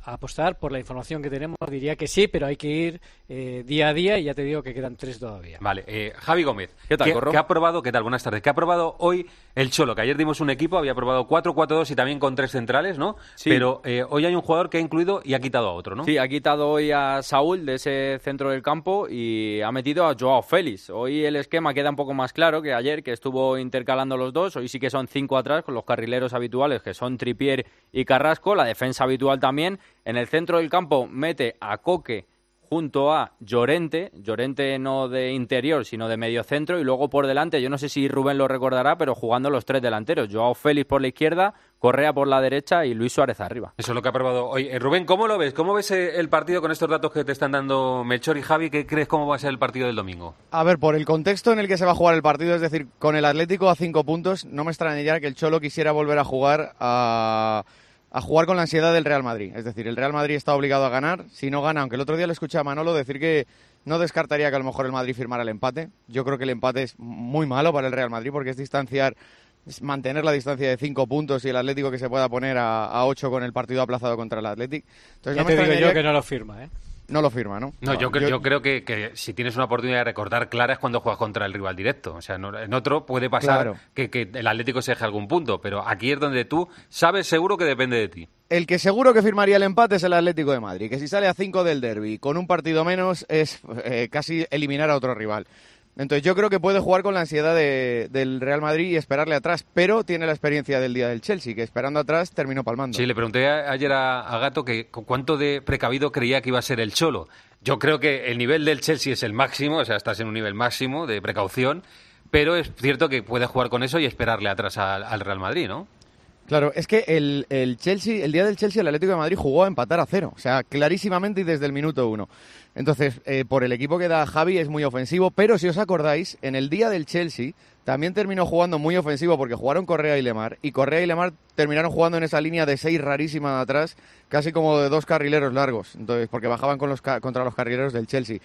apostar por la información que tenemos, diría que sí, pero hay que ir eh, día a día y ya te digo que quedan tres todavía. Vale, eh, Javi Gómez, ¿Qué tal, Corro? ¿qué ha probado? ¿Qué tal? Buenas tardes. ¿Qué ha probado hoy el Cholo? Que ayer dimos un equipo, había probado cuatro cuatro dos y también con tres centrales, ¿no? Sí. Pero eh, hoy hay un jugador que ha incluido y ha quitado a otro, ¿no? Sí, ha quitado hoy a Saúl de ese centro del campo y ha metido a Joao Félix. Hoy el esquema queda un poco más claro que ayer, que estuvo intercalando los dos. Hoy sí que son cinco atrás con los carrileros habituales, que son Trippier y Carrasco, la defensa habitual también. En el centro del campo mete a Coque junto a Llorente, Llorente no de interior, sino de medio centro, y luego por delante, yo no sé si Rubén lo recordará, pero jugando los tres delanteros, Joao Félix por la izquierda, Correa por la derecha y Luis Suárez arriba. Eso es lo que ha probado hoy. Eh, Rubén, ¿cómo lo ves? ¿Cómo ves eh, el partido con estos datos que te están dando Melchor y Javi? ¿Qué crees cómo va a ser el partido del domingo? A ver, por el contexto en el que se va a jugar el partido, es decir, con el Atlético a cinco puntos, no me extrañaría que el Cholo quisiera volver a jugar a... a jugar con la ansiedad del Real Madrid. Es decir, el Real Madrid está obligado a ganar. Si no gana, aunque el otro día le escuché a Manolo decir que no descartaría que a lo mejor el Madrid firmara el empate. Yo creo que el empate es muy malo para el Real Madrid porque es distanciar, es mantener la distancia de cinco puntos y el Atlético que se pueda poner a, a ocho con el partido aplazado contra el Atlético. Entonces, ya no te me digo yo que... que no lo firma, ¿eh? No lo firma, ¿no? No, no yo, yo... yo creo que, que si tienes una oportunidad de recordar clara es cuando juegas contra el rival directo. O sea, no, en otro puede pasar Claro. que, que el Atlético se deje algún punto, pero aquí es donde tú sabes seguro que depende de ti. El que seguro que firmaría el empate es el Atlético de Madrid, que si sale a cinco del derbi con un partido menos es eh, casi eliminar a otro rival. Entonces yo creo que puede jugar con la ansiedad de, del Real Madrid y esperarle atrás, pero tiene la experiencia del día del Chelsea, que esperando atrás terminó palmando. Sí, le pregunté a- ayer a, a Gato que cu- cuánto de precavido creía que iba a ser el Cholo. Yo creo que el nivel del Chelsea es el máximo, o sea, estás en un nivel máximo de precaución, pero es cierto que puede jugar con eso y esperarle atrás al, al Real Madrid, ¿no? Claro, es que el, el Chelsea, el día del Chelsea, el Atlético de Madrid jugó a empatar a cero, o sea, clarísimamente y desde el minuto uno. Entonces, eh, por el equipo que da Javi es muy ofensivo, pero si os acordáis, en el día del Chelsea también terminó jugando muy ofensivo porque jugaron Correa y Lemar, y Correa y Lemar terminaron jugando en esa línea de seis rarísima de atrás, casi como de dos carrileros largos, entonces porque bajaban con los ca- contra los carrileros del Chelsea.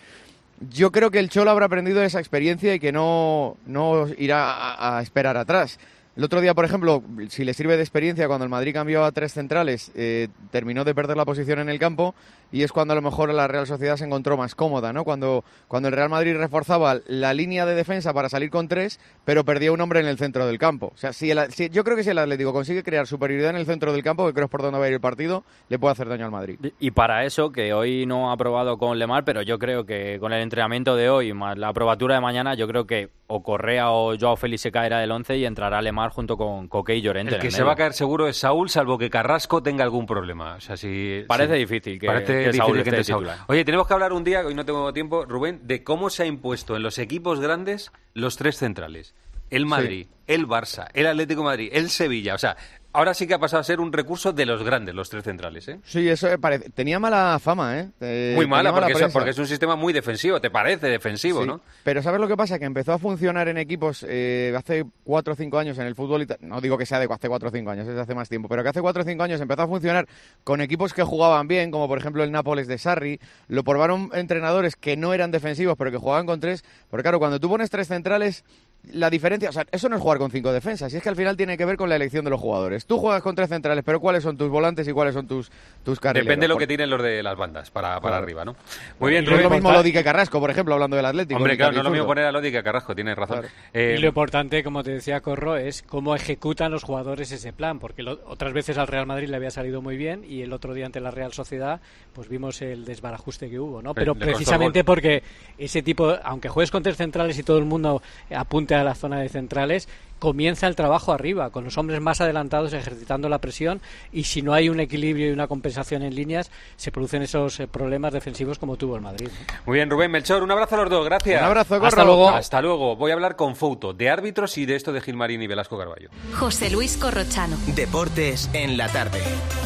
Yo creo que el Cholo habrá aprendido esa experiencia y que no, no irá a, a esperar atrás. El otro día, por ejemplo, si le sirve de experiencia, cuando el Madrid cambió a tres centrales, eh, terminó de perder la posición en el campo y es cuando a lo mejor la Real Sociedad se encontró más cómoda, ¿no? Cuando, cuando el Real Madrid reforzaba la línea de defensa para salir con tres, pero perdía un hombre en el centro del campo. O sea, si el, si, yo creo que si el Atlético consigue crear superioridad en el centro del campo, que creo es por donde va a ir el partido, le puede hacer daño al Madrid. Y para eso, que hoy no ha probado con Lemar, pero yo creo que con el entrenamiento de hoy, más la probatura de mañana, yo creo que o Correa o Joao Félix se caerá del once y entrará Lemar junto con Coque y Llorente. El en que el se medio. va a caer seguro es Saúl, salvo que Carrasco tenga algún problema. O sea, si, Parece si- difícil que- parece que difícil Saúl que esté entre Saúl. titular. Oye, tenemos que hablar un día, hoy no tengo tiempo, Rubén, de cómo se ha impuesto en los equipos grandes los tres centrales. El Madrid, el Barça, el Atlético de Madrid, el Sevilla. O sea, ahora sí que ha pasado a ser un recurso de los grandes, los tres centrales, ¿eh? Sí, eso me parece. Tenía mala fama, ¿eh? Eh, Muy tenía mala, porque, eso- prensa. porque es un sistema muy defensivo, te parece defensivo, Sí, ¿no? Pero ¿sabes lo que pasa? Que empezó a funcionar en equipos eh, hace cuatro o cinco años en el fútbol, ita- no digo que sea de hace cuatro o cinco años, es de hace más tiempo, pero que hace cuatro o cinco años empezó a funcionar con equipos que jugaban bien, como por ejemplo el Nápoles de Sarri, lo probaron entrenadores que no eran defensivos, pero que jugaban con tres, porque claro, cuando tú pones tres centrales, la diferencia, o sea, eso no es jugar con cinco defensas, y es que al final tiene que ver con la elección de los jugadores. Tú juegas con tres centrales, pero ¿cuáles son tus volantes y cuáles son tus, tus carrileros? Depende de lo Por- que tienen los de las bandas para, para Claro. arriba, ¿no? Muy bien, No es lo Rubén. mismo Lodi que Carrasco, por ejemplo, hablando del Atlético. Hombre, ni claro, no es lo Carrizurdo. mismo poner a Lodi que a Carrasco, tienes razón. Claro. Eh, Y lo importante, como te decía Corro, es cómo ejecutan los jugadores ese plan, porque lo- otras veces al Real Madrid le había salido muy bien y el otro día ante la Real Sociedad pues vimos el desbarajuste que hubo, ¿no? Le- Pero le costó precisamente el gol. porque ese tipo, aunque juegues con tres centrales y todo el mundo apunte a la zona de centrales, comienza el trabajo arriba, con los hombres más adelantados ejercitando la presión, y si no hay un equilibrio y una compensación en líneas, se producen esos eh, problemas defensivos como tuvo el Madrid, ¿no? Muy bien, Rubén, Melchor, un abrazo a los dos, gracias. Un abrazo, Corro. Hasta luego. Chao. Hasta luego. Voy a hablar con Fouto, de árbitros y de esto de Gilmarín y Velasco Carballo. José Luis Corrochano. Deportes en la tarde.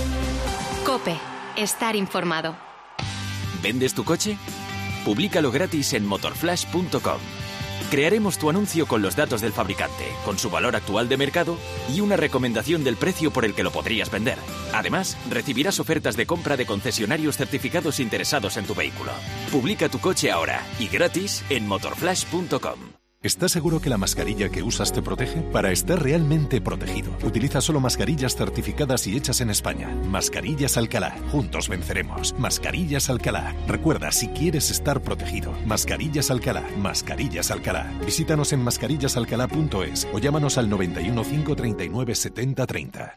Cope. Estar informado. ¿Vendes tu coche? Públicalo gratis en motorflash punto com. Crearemos tu anuncio con los datos del fabricante, con su valor actual de mercado y una recomendación del precio por el que lo podrías vender. Además, recibirás ofertas de compra de concesionarios certificados interesados en tu vehículo. Publica tu coche ahora y gratis en motorflash punto com. ¿Estás seguro que la mascarilla que usas te protege? Para estar realmente protegido, utiliza solo mascarillas certificadas y hechas en España. Mascarillas Alcalá. Juntos venceremos. Mascarillas Alcalá. Recuerda, si quieres estar protegido. Mascarillas Alcalá. Mascarillas Alcalá. Visítanos en mascarillas alcalá punto es o llámanos al noventa y uno, cinco treinta y nueve, setenta treinta.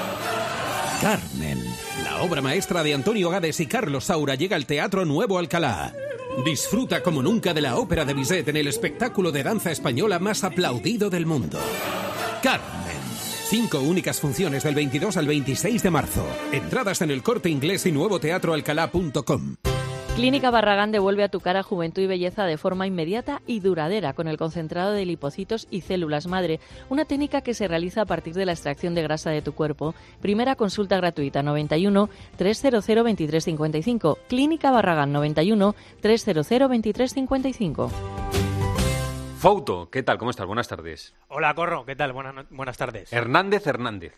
Carmen, la obra maestra de Antonio Gades y Carlos Saura llega al Teatro Nuevo Alcalá. Disfruta como nunca de la ópera de Bizet en el espectáculo de danza española más aplaudido del mundo. Carmen. Cinco únicas funciones del veintidós al veintiséis de marzo. Entradas en El Corte Inglés y nuevo teatro alcalá punto com. Clínica Barragán devuelve a tu cara juventud y belleza de forma inmediata y duradera con el concentrado de lipocitos y células madre, una técnica que se realiza a partir de la extracción de grasa de tu cuerpo. Primera consulta gratuita noventa y uno, trescientos veintitrés cincuenta y cinco. Clínica Barragán noventa y uno, trescientos veintitrés cincuenta y cinco. Fouto, ¿qué tal? ¿Cómo estás? Buenas tardes. Hola, Corro, ¿qué tal? Buenas, buenas tardes. Hernández Hernández.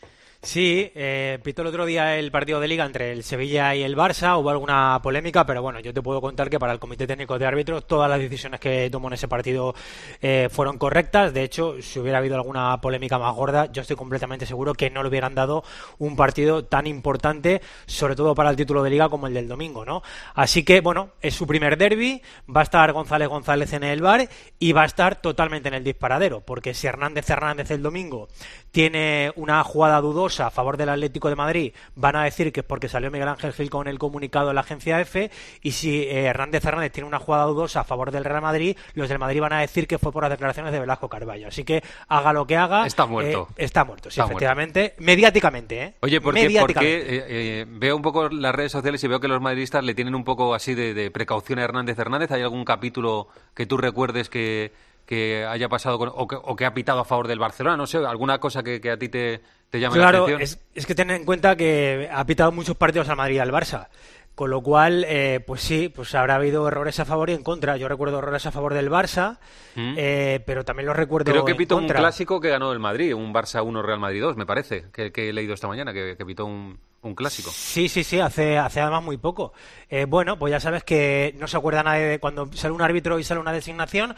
Sí, eh, pitó el otro día el partido de Liga entre el Sevilla y el Barça, hubo alguna polémica, pero bueno, yo te puedo contar que para el Comité Técnico de Árbitros todas las decisiones que tomó en ese partido eh, fueron correctas. De hecho, si hubiera habido alguna polémica más gorda, yo estoy completamente seguro que no le hubieran dado un partido tan importante, sobre todo para el título de Liga como el del domingo, ¿no? Así que, bueno, es su primer derbi, va a estar González González en el V A R y va a estar totalmente en el disparadero, porque si Hernández Hernández el domingo tiene una jugada dudosa a favor del Atlético de Madrid, van a decir que es porque salió Miguel Ángel Gil con el comunicado de la agencia F, y si eh, Hernández Hernández tiene una jugada dudosa a favor del Real Madrid, los del Madrid van a decir que fue por las declaraciones de Velasco Carballo. Así que haga lo que haga, está muerto. Eh, está muerto, sí, está efectivamente, muerto. mediáticamente, ¿eh? Oye, ¿por qué? Porque eh, eh, veo un poco las redes sociales y veo que los madridistas le tienen un poco así de, de precaución a Hernández Hernández. ¿Hay algún capítulo que tú recuerdes que, que haya pasado con, o, que, o que ha pitado a favor del Barcelona? No sé, alguna cosa que, que a ti te, te llame claro, la atención. Es, es que ten en cuenta que ha pitado muchos partidos al Madrid y al Barça. Con lo cual, eh, pues sí, pues habrá habido errores a favor y en contra. Yo recuerdo errores a favor del Barça, mm. eh, pero también los recuerdo Creo que en pitó contra. un clásico que ganó el Madrid, un Barça uno Real Madrid dos, me parece, que, que he leído esta mañana, que, que pitó un, un clásico. Sí, sí, sí, hace, hace además muy poco. Eh, bueno, pues ya sabes que no se acuerda nadie de cuando sale un árbitro y sale una designación,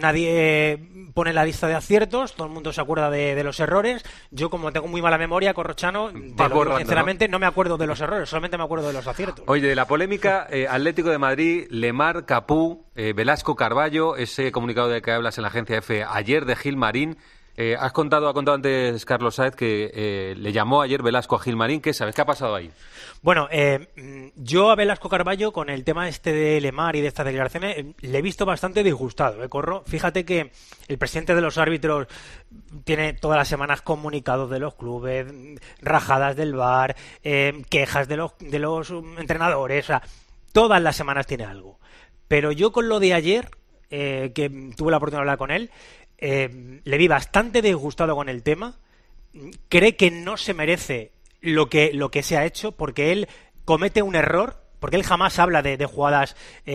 nadie pone la lista de aciertos, todo el mundo se acuerda de, de los errores. Yo, como tengo muy mala memoria, Corrochano, te lo digo sinceramente, ¿no? no me acuerdo de los errores, solamente me acuerdo de los aciertos. Oye, de la polémica, eh, Atlético de Madrid, Lemar, Capú, eh, Velasco Carballo, ese comunicado del que hablas en la agencia F ayer de Gilmarín. Eh, has contado, ha contado antes Carlos Sáez que eh, le llamó ayer Velasco a Gilmarín. ¿Qué sabes? ¿Qué ha pasado ahí? Bueno, eh, yo a Velasco Carballo con el tema este de Lemar y de estas declaraciones eh, le he visto bastante disgustado, ¿eh, Corro? Fíjate que el presidente de los árbitros tiene todas las semanas comunicados de los clubes, rajadas del V A R, eh, quejas de los, de los entrenadores, o sea, todas las semanas tiene algo. Pero yo con lo de ayer, eh, que tuve la oportunidad de hablar con él, eh, le vi bastante disgustado con el tema. Cree que no se merece lo que, lo que se ha hecho, porque él comete un error, porque él jamás habla de, de jugadas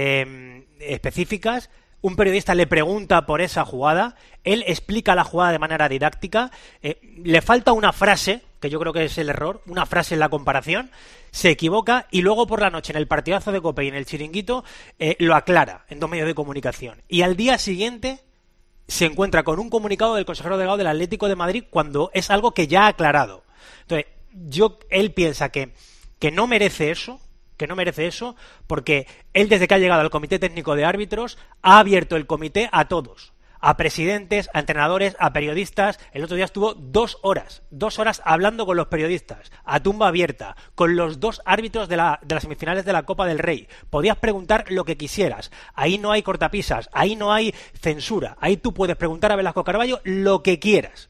eh, específicas. Un periodista le pregunta por esa jugada, él explica la jugada de manera didáctica, eh, le falta una frase, que yo creo que es el error, una frase en la comparación, se equivoca y luego por la noche en el partidazo de Cope y en el Chiringuito eh, lo aclara en dos medios de comunicación. Y al día siguiente se encuentra con un comunicado del consejero delegado del Atlético de Madrid cuando es algo que ya ha aclarado. Entonces, yo, él piensa que, que no merece eso, que no merece eso, porque él desde que ha llegado al Comité Técnico de Árbitros ha abierto el comité a todos, a presidentes, a entrenadores, a periodistas. El otro día estuvo dos horas, dos horas hablando con los periodistas, a tumba abierta, con los dos árbitros de, la, de las semifinales de la Copa del Rey. Podías preguntar lo que quisieras, ahí no hay cortapisas, ahí no hay censura, ahí tú puedes preguntar a Velasco Carballo lo que quieras.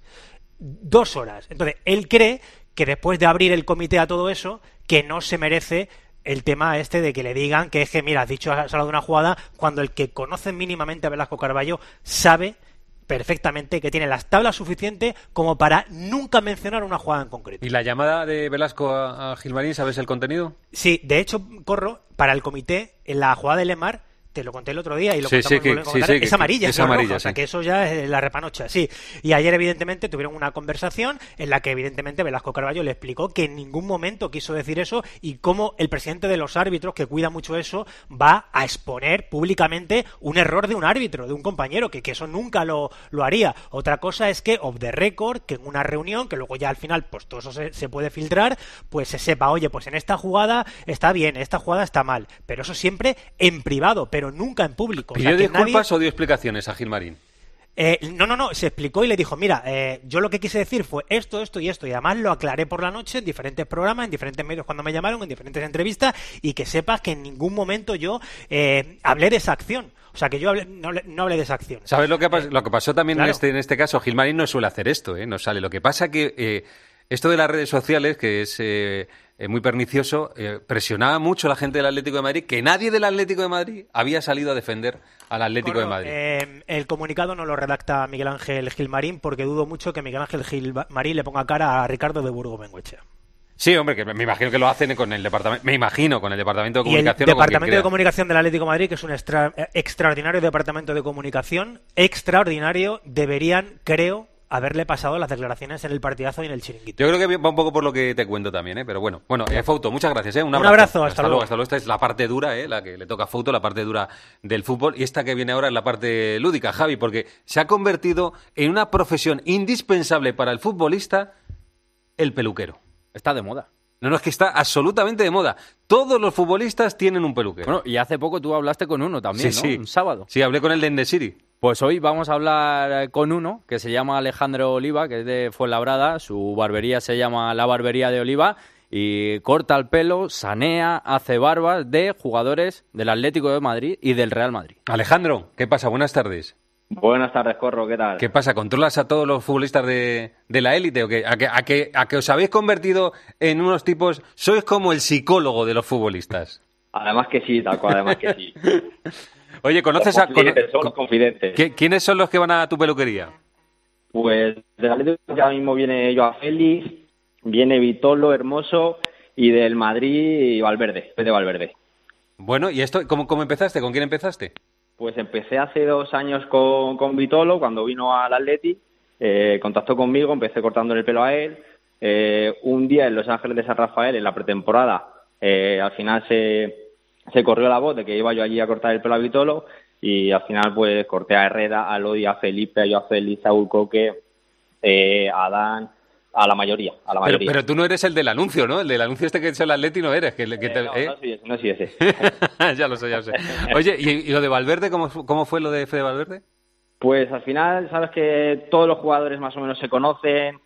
Dos horas. Entonces, él cree que después de abrir el comité a todo eso, que no se merece el tema este de que le digan que es que, mira, has dicho, has hablado de una jugada, cuando el que conoce mínimamente a Velasco Carballo sabe perfectamente que tiene las tablas suficientes como para nunca mencionar una jugada en concreto. ¿Y la llamada de Velasco a, a Gilmarín, sabes el contenido? Sí, de hecho, Corro, para el comité, en la jugada de Lemar, te lo conté el otro día y lo sí, contamos sí, que, en el sí, comentario, sí, es que, amarilla, es no amarilla, roja, o sea sí. que eso ya es la repanocha, sí. Y ayer evidentemente tuvieron una conversación en la que evidentemente Velasco Carballo le explicó que en ningún momento quiso decir eso y cómo el presidente de los árbitros, que cuida mucho eso, va a exponer públicamente un error de un árbitro, de un compañero, que, que eso nunca lo, lo haría. Otra cosa es que off the record, que en una reunión, que luego ya al final pues todo eso se, se puede filtrar, pues se sepa, oye, pues en esta jugada está bien, en esta jugada está mal, pero eso siempre en privado, pero nunca en público. ¿Pidió o sea, que disculpas nadie... o dio explicaciones a Gilmarín? Eh, no, no, no, se explicó y le dijo, mira, eh, yo lo que quise decir fue esto, esto y esto, y además lo aclaré por la noche en diferentes programas, en diferentes medios cuando me llamaron, en diferentes entrevistas, y que sepas que en ningún momento yo eh, hablé de esa acción. O sea, que yo hablé, no, no hablé de esa acción. ¿Sabes lo que, pas- lo que pasó también claro. en, este, en este caso? Gilmarín no suele hacer esto, ¿eh? No sale. Lo que pasa que eh, esto de las redes sociales, que es eh, eh, muy pernicioso, eh, presionaba mucho a la gente del Atlético de Madrid, que nadie del Atlético de Madrid había salido a defender al Atlético Corro, de Madrid. Eh, el comunicado no lo redacta Miguel Ángel Gilmarín porque dudo mucho que Miguel Ángel Gilmarín le ponga cara a Ricardo de Burgo Bengoechea. Sí, hombre, que me imagino que lo hacen con el departamento, me imagino con el departamento de Y el comunicación. o con quien departamento crea. de comunicación del Atlético de Madrid, que es un extra- extraordinario departamento de comunicación, extraordinario, deberían, creo, haberle pasado las declaraciones en el partidazo y en el chiringuito. Yo creo que va un poco por lo que te cuento también, ¿eh? Pero bueno, bueno, eh, Fouto, muchas gracias, ¿eh? Un abrazo, Un abrazo, hasta luego. Hasta luego. Esta es la parte dura, ¿eh? La que le toca a Fouto, la parte dura del fútbol. Y esta que viene ahora es la parte lúdica, Javi, porque se ha convertido en una profesión indispensable para el futbolista, el peluquero. Está de moda. No, no, es que está absolutamente de moda. Todos los futbolistas tienen un peluquero. Bueno, y hace poco tú hablaste con uno también, sí, ¿no? sí. Un sábado. Sí, hablé con el de Endesiri. Pues hoy vamos a hablar con uno que se llama Alejandro Oliva, que es de Fuenlabrada. Su barbería se llama La Barbería de Oliva y corta el pelo, sanea, hace barbas de jugadores del Atlético de Madrid y del Real Madrid. Alejandro, ¿qué pasa? Buenas tardes. Buenas tardes, Corro, ¿qué tal? ¿Qué pasa? ¿Controlas a todos los futbolistas de, de la élite o qué? ¿A que, a, que, ¿A que os habéis convertido en unos tipos... Sois como el psicólogo de los futbolistas? Además que sí, tal cual, además que sí. Oye, ¿conoces a... Confidentes, somos confidentes. ¿Qui- ¿Quiénes son los que van a tu peluquería? Pues del Atlético ya mismo viene Joao Félix, viene Vitolo, Hermoso, y del Madrid Valverde, de Valverde. Bueno, ¿y esto cómo, cómo empezaste? ¿Con quién empezaste? Pues empecé hace dos años con, con Vitolo, cuando vino al Atleti, eh, contactó conmigo, empecé cortándole el pelo a él. Eh, un día en Los Ángeles de San Rafael, en la pretemporada, eh, al final se, se corrió la voz de que iba yo allí a cortar el pelo a Vitolo, y al final pues corté a Herrera, a Lodi, a Felipe, a Joao Félix, a Saúl Coque, eh, a Adán, a la mayoría, a la Pero, mayoría. pero tú no eres el del anuncio, ¿no? El del anuncio este que es el Atleti no eres. Que, que te- Eh, no, ¿eh? no soy ese, no soy ese. Ya lo sé, ya lo sé. Oye, ¿y, y lo de Valverde? ¿Cómo, fu- cómo fue lo de Fede Valverde? Pues al final, sabes que todos los jugadores más o menos se conocen,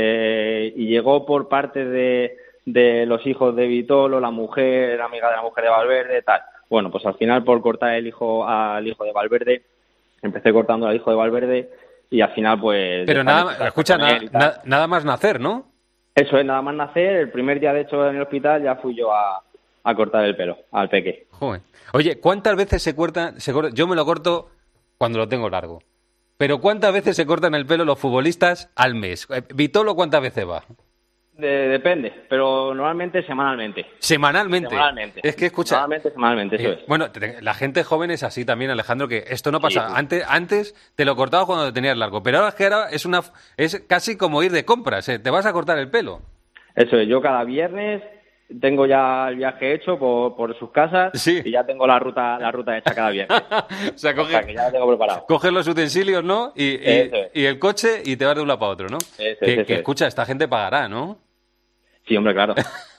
eh, y llegó por parte de, de los hijos de Vitolo, la mujer, amiga de la mujer de Valverde, tal. Bueno, pues al final por cortar el hijo al hijo de Valverde, empecé cortando al hijo de Valverde y al final pues... Pero dejar nada, de más- estar escucha, con nada, él y tal. na- nada más nacer, ¿no? Eso es, nada más nacer, el primer día de hecho en el hospital ya fui yo a, a cortar el pelo, al peque. Joder. Oye, ¿cuántas veces se corta, se corta? Yo me lo corto cuando lo tengo largo. Pero ¿cuántas veces se cortan el pelo los futbolistas al mes? Eh, Vitolo, ¿cuántas veces va? De- depende, pero normalmente semanalmente. Semanalmente. Semanalmente. Es que escucha. Normalmente semanalmente, eso Eh, es. Bueno, te- la gente joven es así también, Alejandro, que esto no pasa. Sí. Antes, antes te lo cortabas cuando lo tenías largo, pero ahora es que ahora es una es casi como ir de compras, ¿eh? Te vas a cortar el pelo. Eso es, yo cada viernes tengo ya el viaje hecho por, por sus casas y ya tengo la ruta la ruta hecha cada viernes. O sea, coge- que ya la tengo preparado. Coges los utensilios, ¿no? Y, y- Eso es. y el coche y te vas de un lado para otro, ¿no? Eso es, que, eso que es. escucha, esta gente pagará, ¿no? Sí, hombre, claro.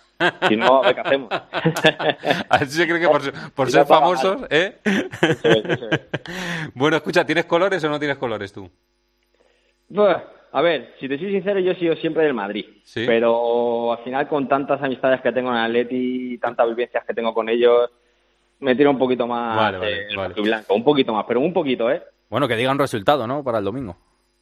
Si no, a ver qué hacemos. Así se cree que por, ser- por Si ser no paga famosos, mal. ¿eh? Eso es, eso es. Bueno, escucha, ¿tienes colores o no tienes colores tú? Pues, a ver, si te soy sincero, yo he sido siempre del Madrid. Sí. Pero al final, con tantas amistades que tengo en Atleti y tantas vivencias que tengo con ellos, me tiro un poquito más Vale, vale, eh, el vale. rojo y blanco. Un poquito más, pero un poquito, ¿eh? Bueno, que digan resultado, ¿no? Para el domingo.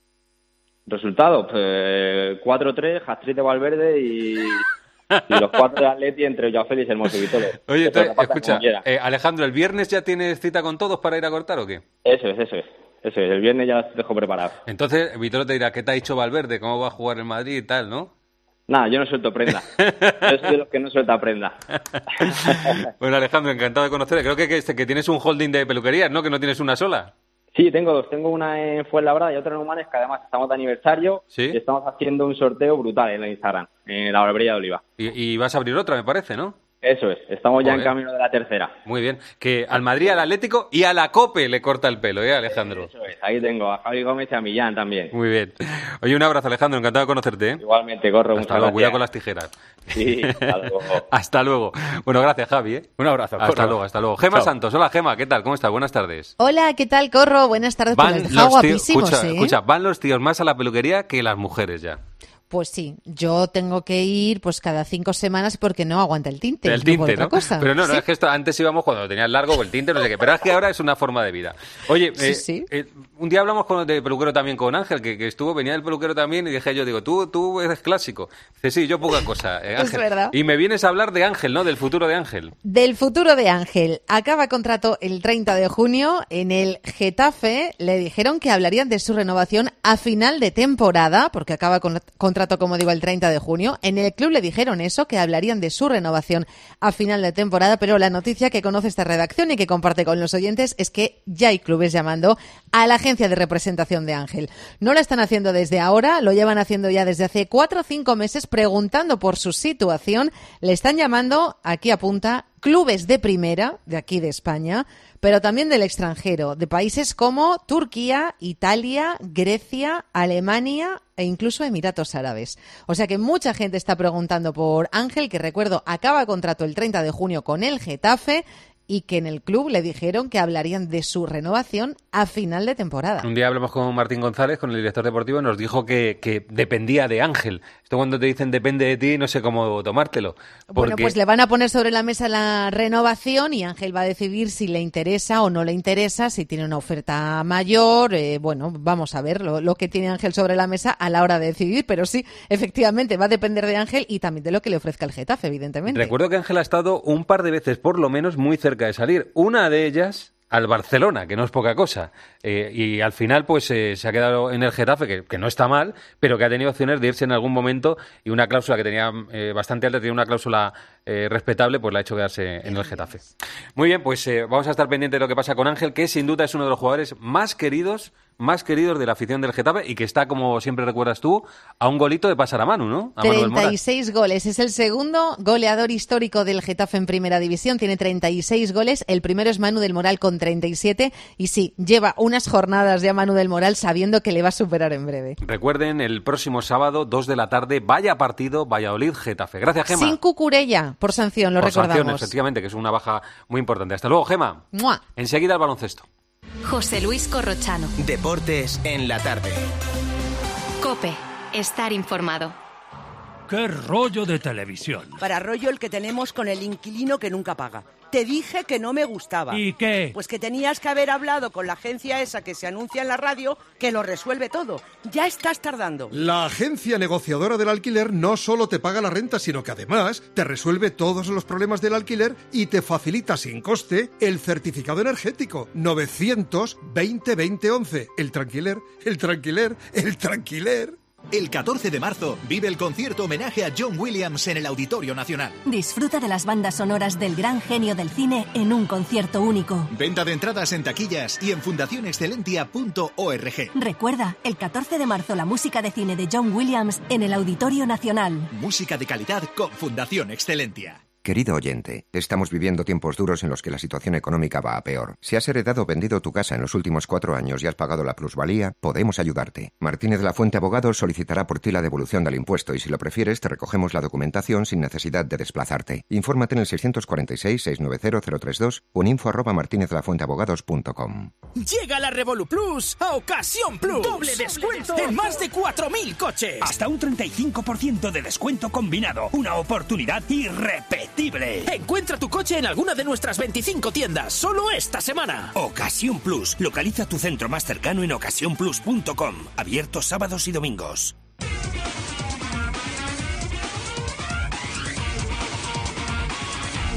Resultados, pues cuatro tres, hat-trick de Valverde y, y los cuatro de Atleti entre Joao Félix y Hermoso y Vitolo. Oye, Que se entonces, repartan escucha, como quieran. eh, Alejandro, ¿el viernes ya tienes cita con todos para ir a cortar o qué? Eso es, eso es. Eso es, el viernes ya los dejo preparados. Entonces, Vitolo te dirá, ¿qué te ha dicho Valverde? ¿Cómo va a jugar el Madrid y tal, no? Nada, yo no suelto prenda. Yo soy de los que no suelta prenda. Bueno, Alejandro, encantado de conocerte. Creo que, que, que tienes un holding de peluquerías, ¿no? Que no tienes una sola. Sí, tengo dos. Tengo una en Fuenlabrada y otra en Humanes, que además estamos de aniversario. ¿Sí? Y estamos haciendo un sorteo brutal en el Instagram, en la barbería de Oliva. Y, y vas a abrir otra, me parece, ¿no? Eso es. Estamos ya Joder. en camino de la tercera. Muy bien. Que al Madrid, al Atlético y a la COPE le corta el pelo, ¿eh, Alejandro? Eso es. Ahí tengo a Javi Gómez y a Millán también. Muy bien. Oye, un abrazo, Alejandro. Encantado de conocerte, ¿eh? Igualmente, Corro. Hasta muchas luego. gracias. Cuidado con las tijeras. Sí, hasta luego. Hasta luego. Bueno, gracias, Javi, ¿eh? Un abrazo. Hasta Corro. luego, hasta luego. Gema Chao. Santos. Hola, Gema. ¿Qué tal? ¿Cómo estás? Buenas tardes. Hola, ¿qué tal, Corro? Buenas tardes. Pues Van les dejaba los tíos, guapísimos, escucha, ¿eh? escucha, van los tíos más a la peluquería que las mujeres ya. Pues sí, yo tengo que ir pues cada cinco semanas porque no aguanta el tinte. El no tinte, por otra ¿no? cosa. Pero no, no, Sí. es que esto antes íbamos cuando lo tenías largo, con el tinte, no sé qué. Pero es que ahora es una forma de vida. Oye, Sí, eh, sí. eh, un día hablamos con, de peluquero también con Ángel, que, que estuvo, venía del peluquero también, y dije yo, digo, tú, tú eres clásico. Dice, sí, yo poca cosa, eh, Es Ángel. verdad. Y me vienes a hablar de Ángel, ¿no? Del futuro de Ángel. Del futuro de Ángel. Acaba contrato el treinta de junio. En el Getafe le dijeron que hablarían de su renovación a final de temporada, porque acaba con contrato, como digo, el treinta de junio. En el club le dijeron eso, que hablarían de su renovación a final de temporada, pero la noticia que conoce esta redacción y que comparte con los oyentes es que ya hay clubes llamando a la agencia de representación de Ángel. No lo están haciendo desde ahora, lo llevan haciendo ya desde hace cuatro o cinco meses, preguntando por su situación. Le están llamando, aquí apunta, clubes de primera, de aquí de España, pero también del extranjero, de países como Turquía, Italia, Grecia, Alemania e incluso Emiratos Árabes. O sea que mucha gente está preguntando por Ángel, que recuerdo, acaba contrato el treinta de junio con el Getafe, y que en el club le dijeron que hablarían de su renovación a final de temporada. Un día hablamos con Martín González, con el director deportivo, y nos dijo que, que dependía de Ángel. Esto cuando te dicen depende de ti, no sé cómo tomártelo. Bueno, porque- pues le van a poner sobre la mesa la renovación y Ángel va a decidir si le interesa o no le interesa, si tiene una oferta mayor. Eh, bueno, vamos a ver lo, lo que tiene Ángel sobre la mesa a la hora de decidir, pero sí, efectivamente, va a depender de Ángel y también de lo que le ofrezca el Getafe, evidentemente. Recuerdo que Ángel ha estado un par de veces, por lo menos, muy cerca de salir. Una de ellas al Barcelona, que no es poca cosa. Eh, y al final, pues eh, se ha quedado en el Getafe, que, que no está mal, pero que ha tenido opciones de irse en algún momento, y una cláusula que tenía eh, bastante alta, tenía una cláusula eh, respetable, pues la ha hecho quedarse en el Getafe. Muy bien, pues eh, vamos a estar pendientes de lo que pasa con Ángel, que sin duda es uno de los jugadores más queridos, más queridos de la afición del Getafe, y que está, como siempre recuerdas tú, a un golito de pasar a Manu, ¿no? A Manu del Moral. treinta y seis goles. Es el segundo goleador histórico del Getafe en Primera División. Tiene treinta y seis goles. El primero es Manu del Moral con treinta y siete. Y sí, lleva unas jornadas ya Manu del Moral sabiendo que le va a superar en breve. Recuerden, el próximo sábado, dos de la tarde, vaya partido, Valladolid-Getafe. Gracias, Gema. Sin Cucurella, por sanción, lo Por sanción, recordamos. efectivamente, que es una baja muy importante. Hasta luego, Gema. ¡Mua! Enseguida el baloncesto. José Luis Corrochano. Deportes en la tarde. Cope. Estar informado. ¡Qué rollo de televisión! Para rollo el que tenemos con el inquilino que nunca paga. Te dije que no me gustaba. ¿Y qué? Pues que tenías que haber hablado con la agencia esa que se anuncia en la radio, que lo resuelve todo. Ya estás tardando. La agencia negociadora del alquiler no solo te paga la renta, sino que además te resuelve todos los problemas del alquiler y te facilita sin coste el certificado energético novecientos veinte veinte once. El tranquiler, el tranquiler, el tranquiler. El catorce de marzo vive el concierto homenaje a John Williams en el Auditorio Nacional. Disfruta de las bandas sonoras del gran genio del cine en un concierto único. Venta de entradas en taquillas y en fundación excelentia punto org. Recuerda, el catorce de marzo la música de cine de John Williams en el Auditorio Nacional. Música de calidad con Fundación Excelentia. Querido oyente, estamos viviendo tiempos duros en los que la situación económica va a peor. Si has heredado o vendido tu casa en los últimos cuatro años y has pagado la plusvalía, podemos ayudarte. Martínez de la Fuente Abogados solicitará por ti la devolución del impuesto y, si lo prefieres, te recogemos la documentación sin necesidad de desplazarte. Infórmate en el seiscientos cuarenta y seis, seiscientos noventa, cero treinta y dos o en info arroba martínez de la fuente abogados punto com. Llega la Revolu Plus a Ocasión Plus. Doble descuento en más de cuatro mil coches. Hasta un treinta y cinco por ciento de descuento combinado. Una oportunidad irrepetible. Encuentra tu coche en alguna de nuestras veinticinco tiendas, solo esta semana. Ocasión Plus. Localiza tu centro más cercano en ocasión plus punto com. Abierto sábados y domingos.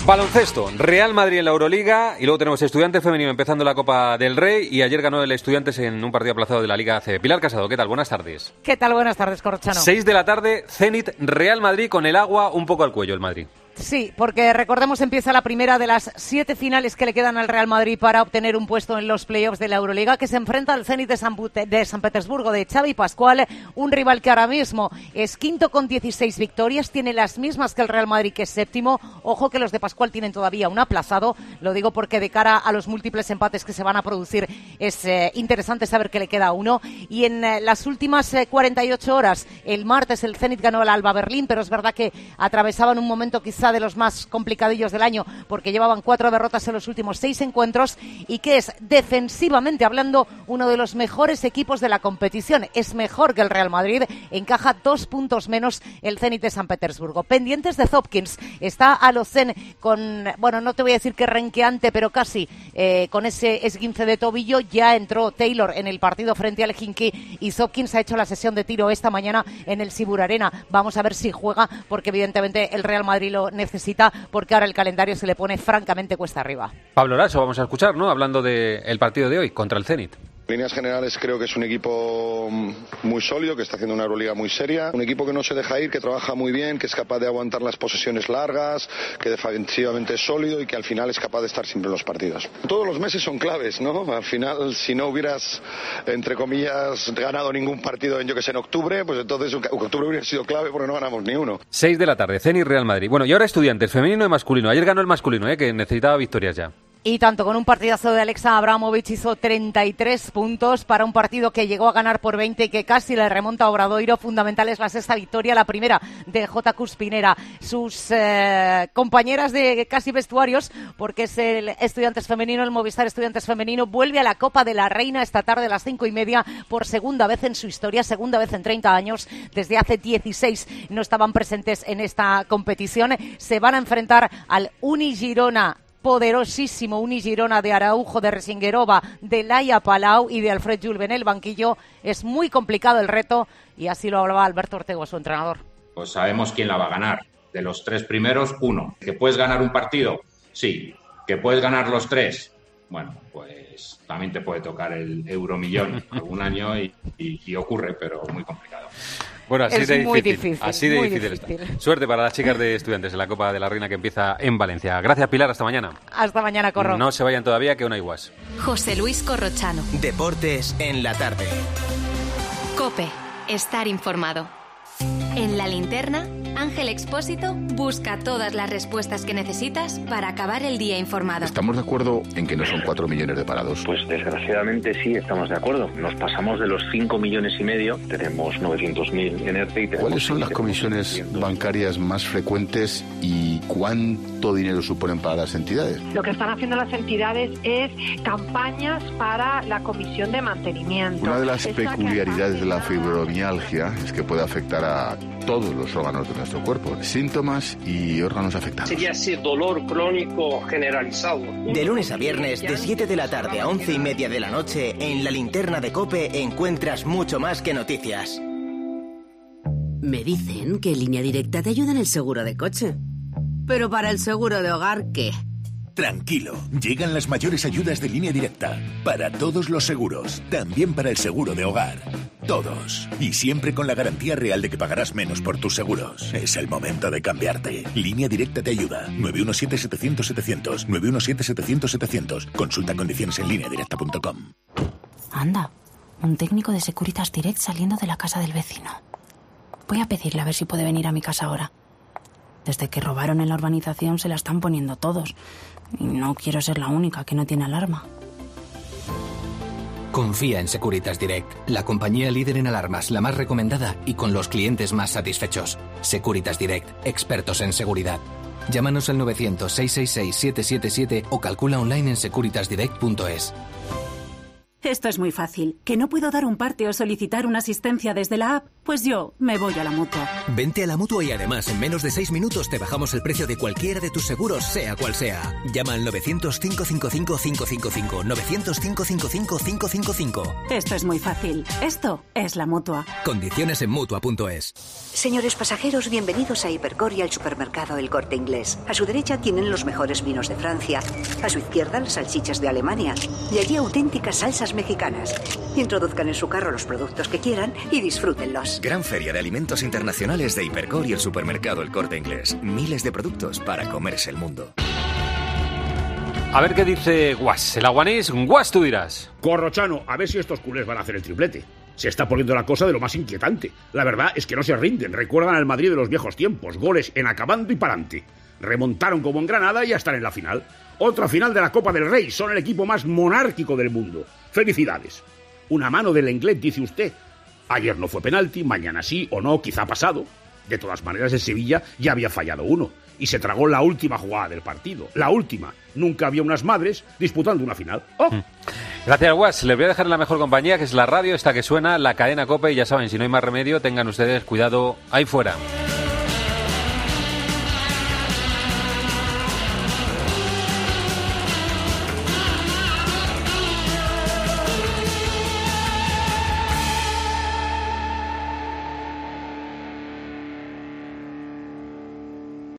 Baloncesto, Real Madrid en la Euroliga y luego tenemos Estudiantes femenino empezando la Copa del Rey y ayer ganó el Estudiantes en un partido aplazado de la Liga A C B. Pilar Casado, ¿qué tal? Buenas tardes. ¿Qué tal? Buenas tardes, Corrochano. Seis de la tarde, Zenit, Real Madrid con el agua un poco al cuello el Madrid. Sí, porque recordemos empieza la primera de las siete finales que le quedan al Real Madrid para obtener un puesto en los playoffs de la Euroliga, que se enfrenta al Zenit de San, de San Petersburgo de Xavi Pascual, un rival que ahora mismo es quinto con dieciséis victorias, tiene las mismas que el Real Madrid, que es séptimo. Ojo que los de Pascual tienen todavía un aplazado, lo digo porque de cara a los múltiples empates que se van a producir es eh, interesante saber que le queda uno. Y en eh, las últimas eh, cuarenta y ocho horas, el martes el Zenit ganó al Alba Berlín, pero es verdad que atravesaban un momento quizá de los más complicadillos del año porque llevaban cuatro derrotas en los últimos seis encuentros y que es defensivamente hablando uno de los mejores equipos de la competición. Es mejor que el Real Madrid, encaja dos puntos menos el Zenit de San Petersburgo. Pendientes de Hopkins, está a Lozén con, bueno, no te voy a decir que renqueante, pero casi eh, con ese esguince de tobillo. Ya entró Taylor en el partido frente al Helsinki y Hopkins ha hecho la sesión de tiro esta mañana en el Sibur Arena. Vamos a ver si juega porque evidentemente el Real Madrid lo necesita, porque ahora el calendario se le pone francamente cuesta arriba. Pablo Lasso, vamos a escuchar, ¿no? Hablando del partido de hoy contra el Zenit. En líneas generales creo que es un equipo muy sólido, que está haciendo una Euroliga muy seria, un equipo que no se deja ir, que trabaja muy bien, que es capaz de aguantar las posesiones largas, que defensivamente es sólido y que al final es capaz de estar siempre en los partidos. Todos los meses son claves, ¿no? Al final, si no hubieras, entre comillas, ganado ningún partido en, yo que sé, en octubre, pues entonces octubre hubiera sido clave porque no ganamos ni uno. Seis de la tarde, Zenit Real Madrid. Bueno, y ahora Estudiantes, femenino y masculino. Ayer ganó el masculino, ¿eh? Que necesitaba victorias ya. Y tanto, con un partidazo de Alexa Abramovich, hizo treinta y tres puntos para un partido que llegó a ganar por veinte y que casi le remonta a Obradoiro. Fundamental es la sexta victoria, la primera de J. Cuspinera. Sus eh, compañeras de casi vestuarios, porque es el Estudiantes femenino, el Movistar Estudiantes femenino, vuelve a la Copa de la Reina esta tarde a las cinco y media por segunda vez en su historia, segunda vez en treinta años. Desde hace dieciséis no estaban presentes en esta competición. Se van a enfrentar al Uni Girona, poderosísimo Uni Girona de Araujo, de Resinguerova, de Laia Palau y de Alfred Julve en el banquillo. Es muy complicado el reto y así lo hablaba Alberto Ortego, su entrenador. Pues sabemos quién la va a ganar. De los tres primeros, uno. ¿Que puedes ganar un partido? Sí. ¿Que puedes ganar los tres? Bueno, pues también te puede tocar el euromillón algún año y, y, y ocurre, pero muy complicado. Bueno, así es de muy difícil, difícil, así de muy difícil, difícil. Está. Suerte para las chicas de Estudiantes en la Copa de la Reina que empieza en Valencia. Gracias, Pilar, hasta mañana. Hasta mañana, Corro. No se vayan todavía, que aún hay guas. José Luis Corrochano. Deportes en la tarde. COPE, estar informado. En La Linterna, Ángel Expósito busca todas las respuestas que necesitas para acabar el día informado. ¿Estamos de acuerdo en que no son cuatro millones de parados? Pues desgraciadamente sí, estamos de acuerdo. Nos pasamos de los cinco millones y medio, tenemos novecientos mil en ERTE y tenemos... ¿Cuáles son las comisiones bancarias más frecuentes y cuánto dinero suponen para las entidades? Lo que están haciendo las entidades es campañas para la comisión de mantenimiento. Una de las peculiaridades de la fibromialgia es que puede afectar a todos los órganos de nuestro cuerpo, síntomas y órganos afectados. Sería ese dolor crónico generalizado. De lunes a viernes, de siete de la tarde a once y media de la noche, en La Linterna de COPE encuentras mucho más que noticias. Me dicen que en Línea Directa te ayuda en el seguro de coche. Pero para el seguro de hogar, ¿qué? Tranquilo, llegan las mayores ayudas de Línea Directa. Para todos los seguros, también para el seguro de hogar. Todos. Y siempre con la garantía real de que pagarás menos por tus seguros. Es el momento de cambiarte. Línea Directa te ayuda. nueve uno siete, setecientos, setecientos. nueve uno siete, setecientos, setecientos. Consulta condiciones en línea directa punto com. Anda, un técnico de Securitas Direct saliendo de la casa del vecino. Voy a pedirle a ver si puede venir a mi casa ahora. Desde que robaron en la urbanización se la están poniendo todos. Y no quiero ser la única que no tiene alarma. Confía en Securitas Direct, la compañía líder en alarmas, la más recomendada y con los clientes más satisfechos. Securitas Direct, expertos en seguridad. Llámanos al novecientos, seiscientos sesenta y seis, siete siete siete o calcula online en securitas direct punto es. Esto es muy fácil. ¿Que no puedo dar un parte o solicitar una asistencia desde la app? Pues yo me voy a la Mutua. Vente a la Mutua y además en menos de seis minutos te bajamos el precio de cualquiera de tus seguros, sea cual sea. Llama al novecientos, cinco cinco cinco, cinco cinco cinco. novecientos, cinco cinco cinco, cinco cinco cinco. Esto es muy fácil. Esto es la Mutua. Condiciones en Mutua punto es. Señores pasajeros, bienvenidos a Hipercor y al supermercado El Corte Inglés. A su derecha tienen los mejores vinos de Francia. A su izquierda las salchichas de Alemania. Y allí auténticas salsas mexicanas. Introduzcan en su carro los productos que quieran y disfrútenlos. Gran feria de alimentos internacionales de Hipercor y el supermercado El Corte Inglés. Miles de productos para comerse el mundo. A ver qué dice Guas. El aguanís, Guas tú dirás. Corrochano, a ver si estos culés van a hacer el triplete. Se está poniendo la cosa de lo más inquietante. La verdad es que no se rinden. Recuerdan al Madrid de los viejos tiempos. Goles en acabando y pa'lante. Remontaron como en Granada y ya están en la final. Otra final de la Copa del Rey. Son el equipo más monárquico del mundo. ¡Felicidades! Una mano del Lenglet, dice usted. Ayer no fue penalti, mañana sí o no, quizá pasado. De todas maneras, el Sevilla ya había fallado uno. Y se tragó la última jugada del partido. La última. Nunca había unas madres disputando una final. ¡Oh! Gracias, Guas. Les voy a dejar en la mejor compañía, que es la radio, esta que suena, la cadena COPE. Y ya saben, si no hay más remedio, tengan ustedes cuidado ahí fuera.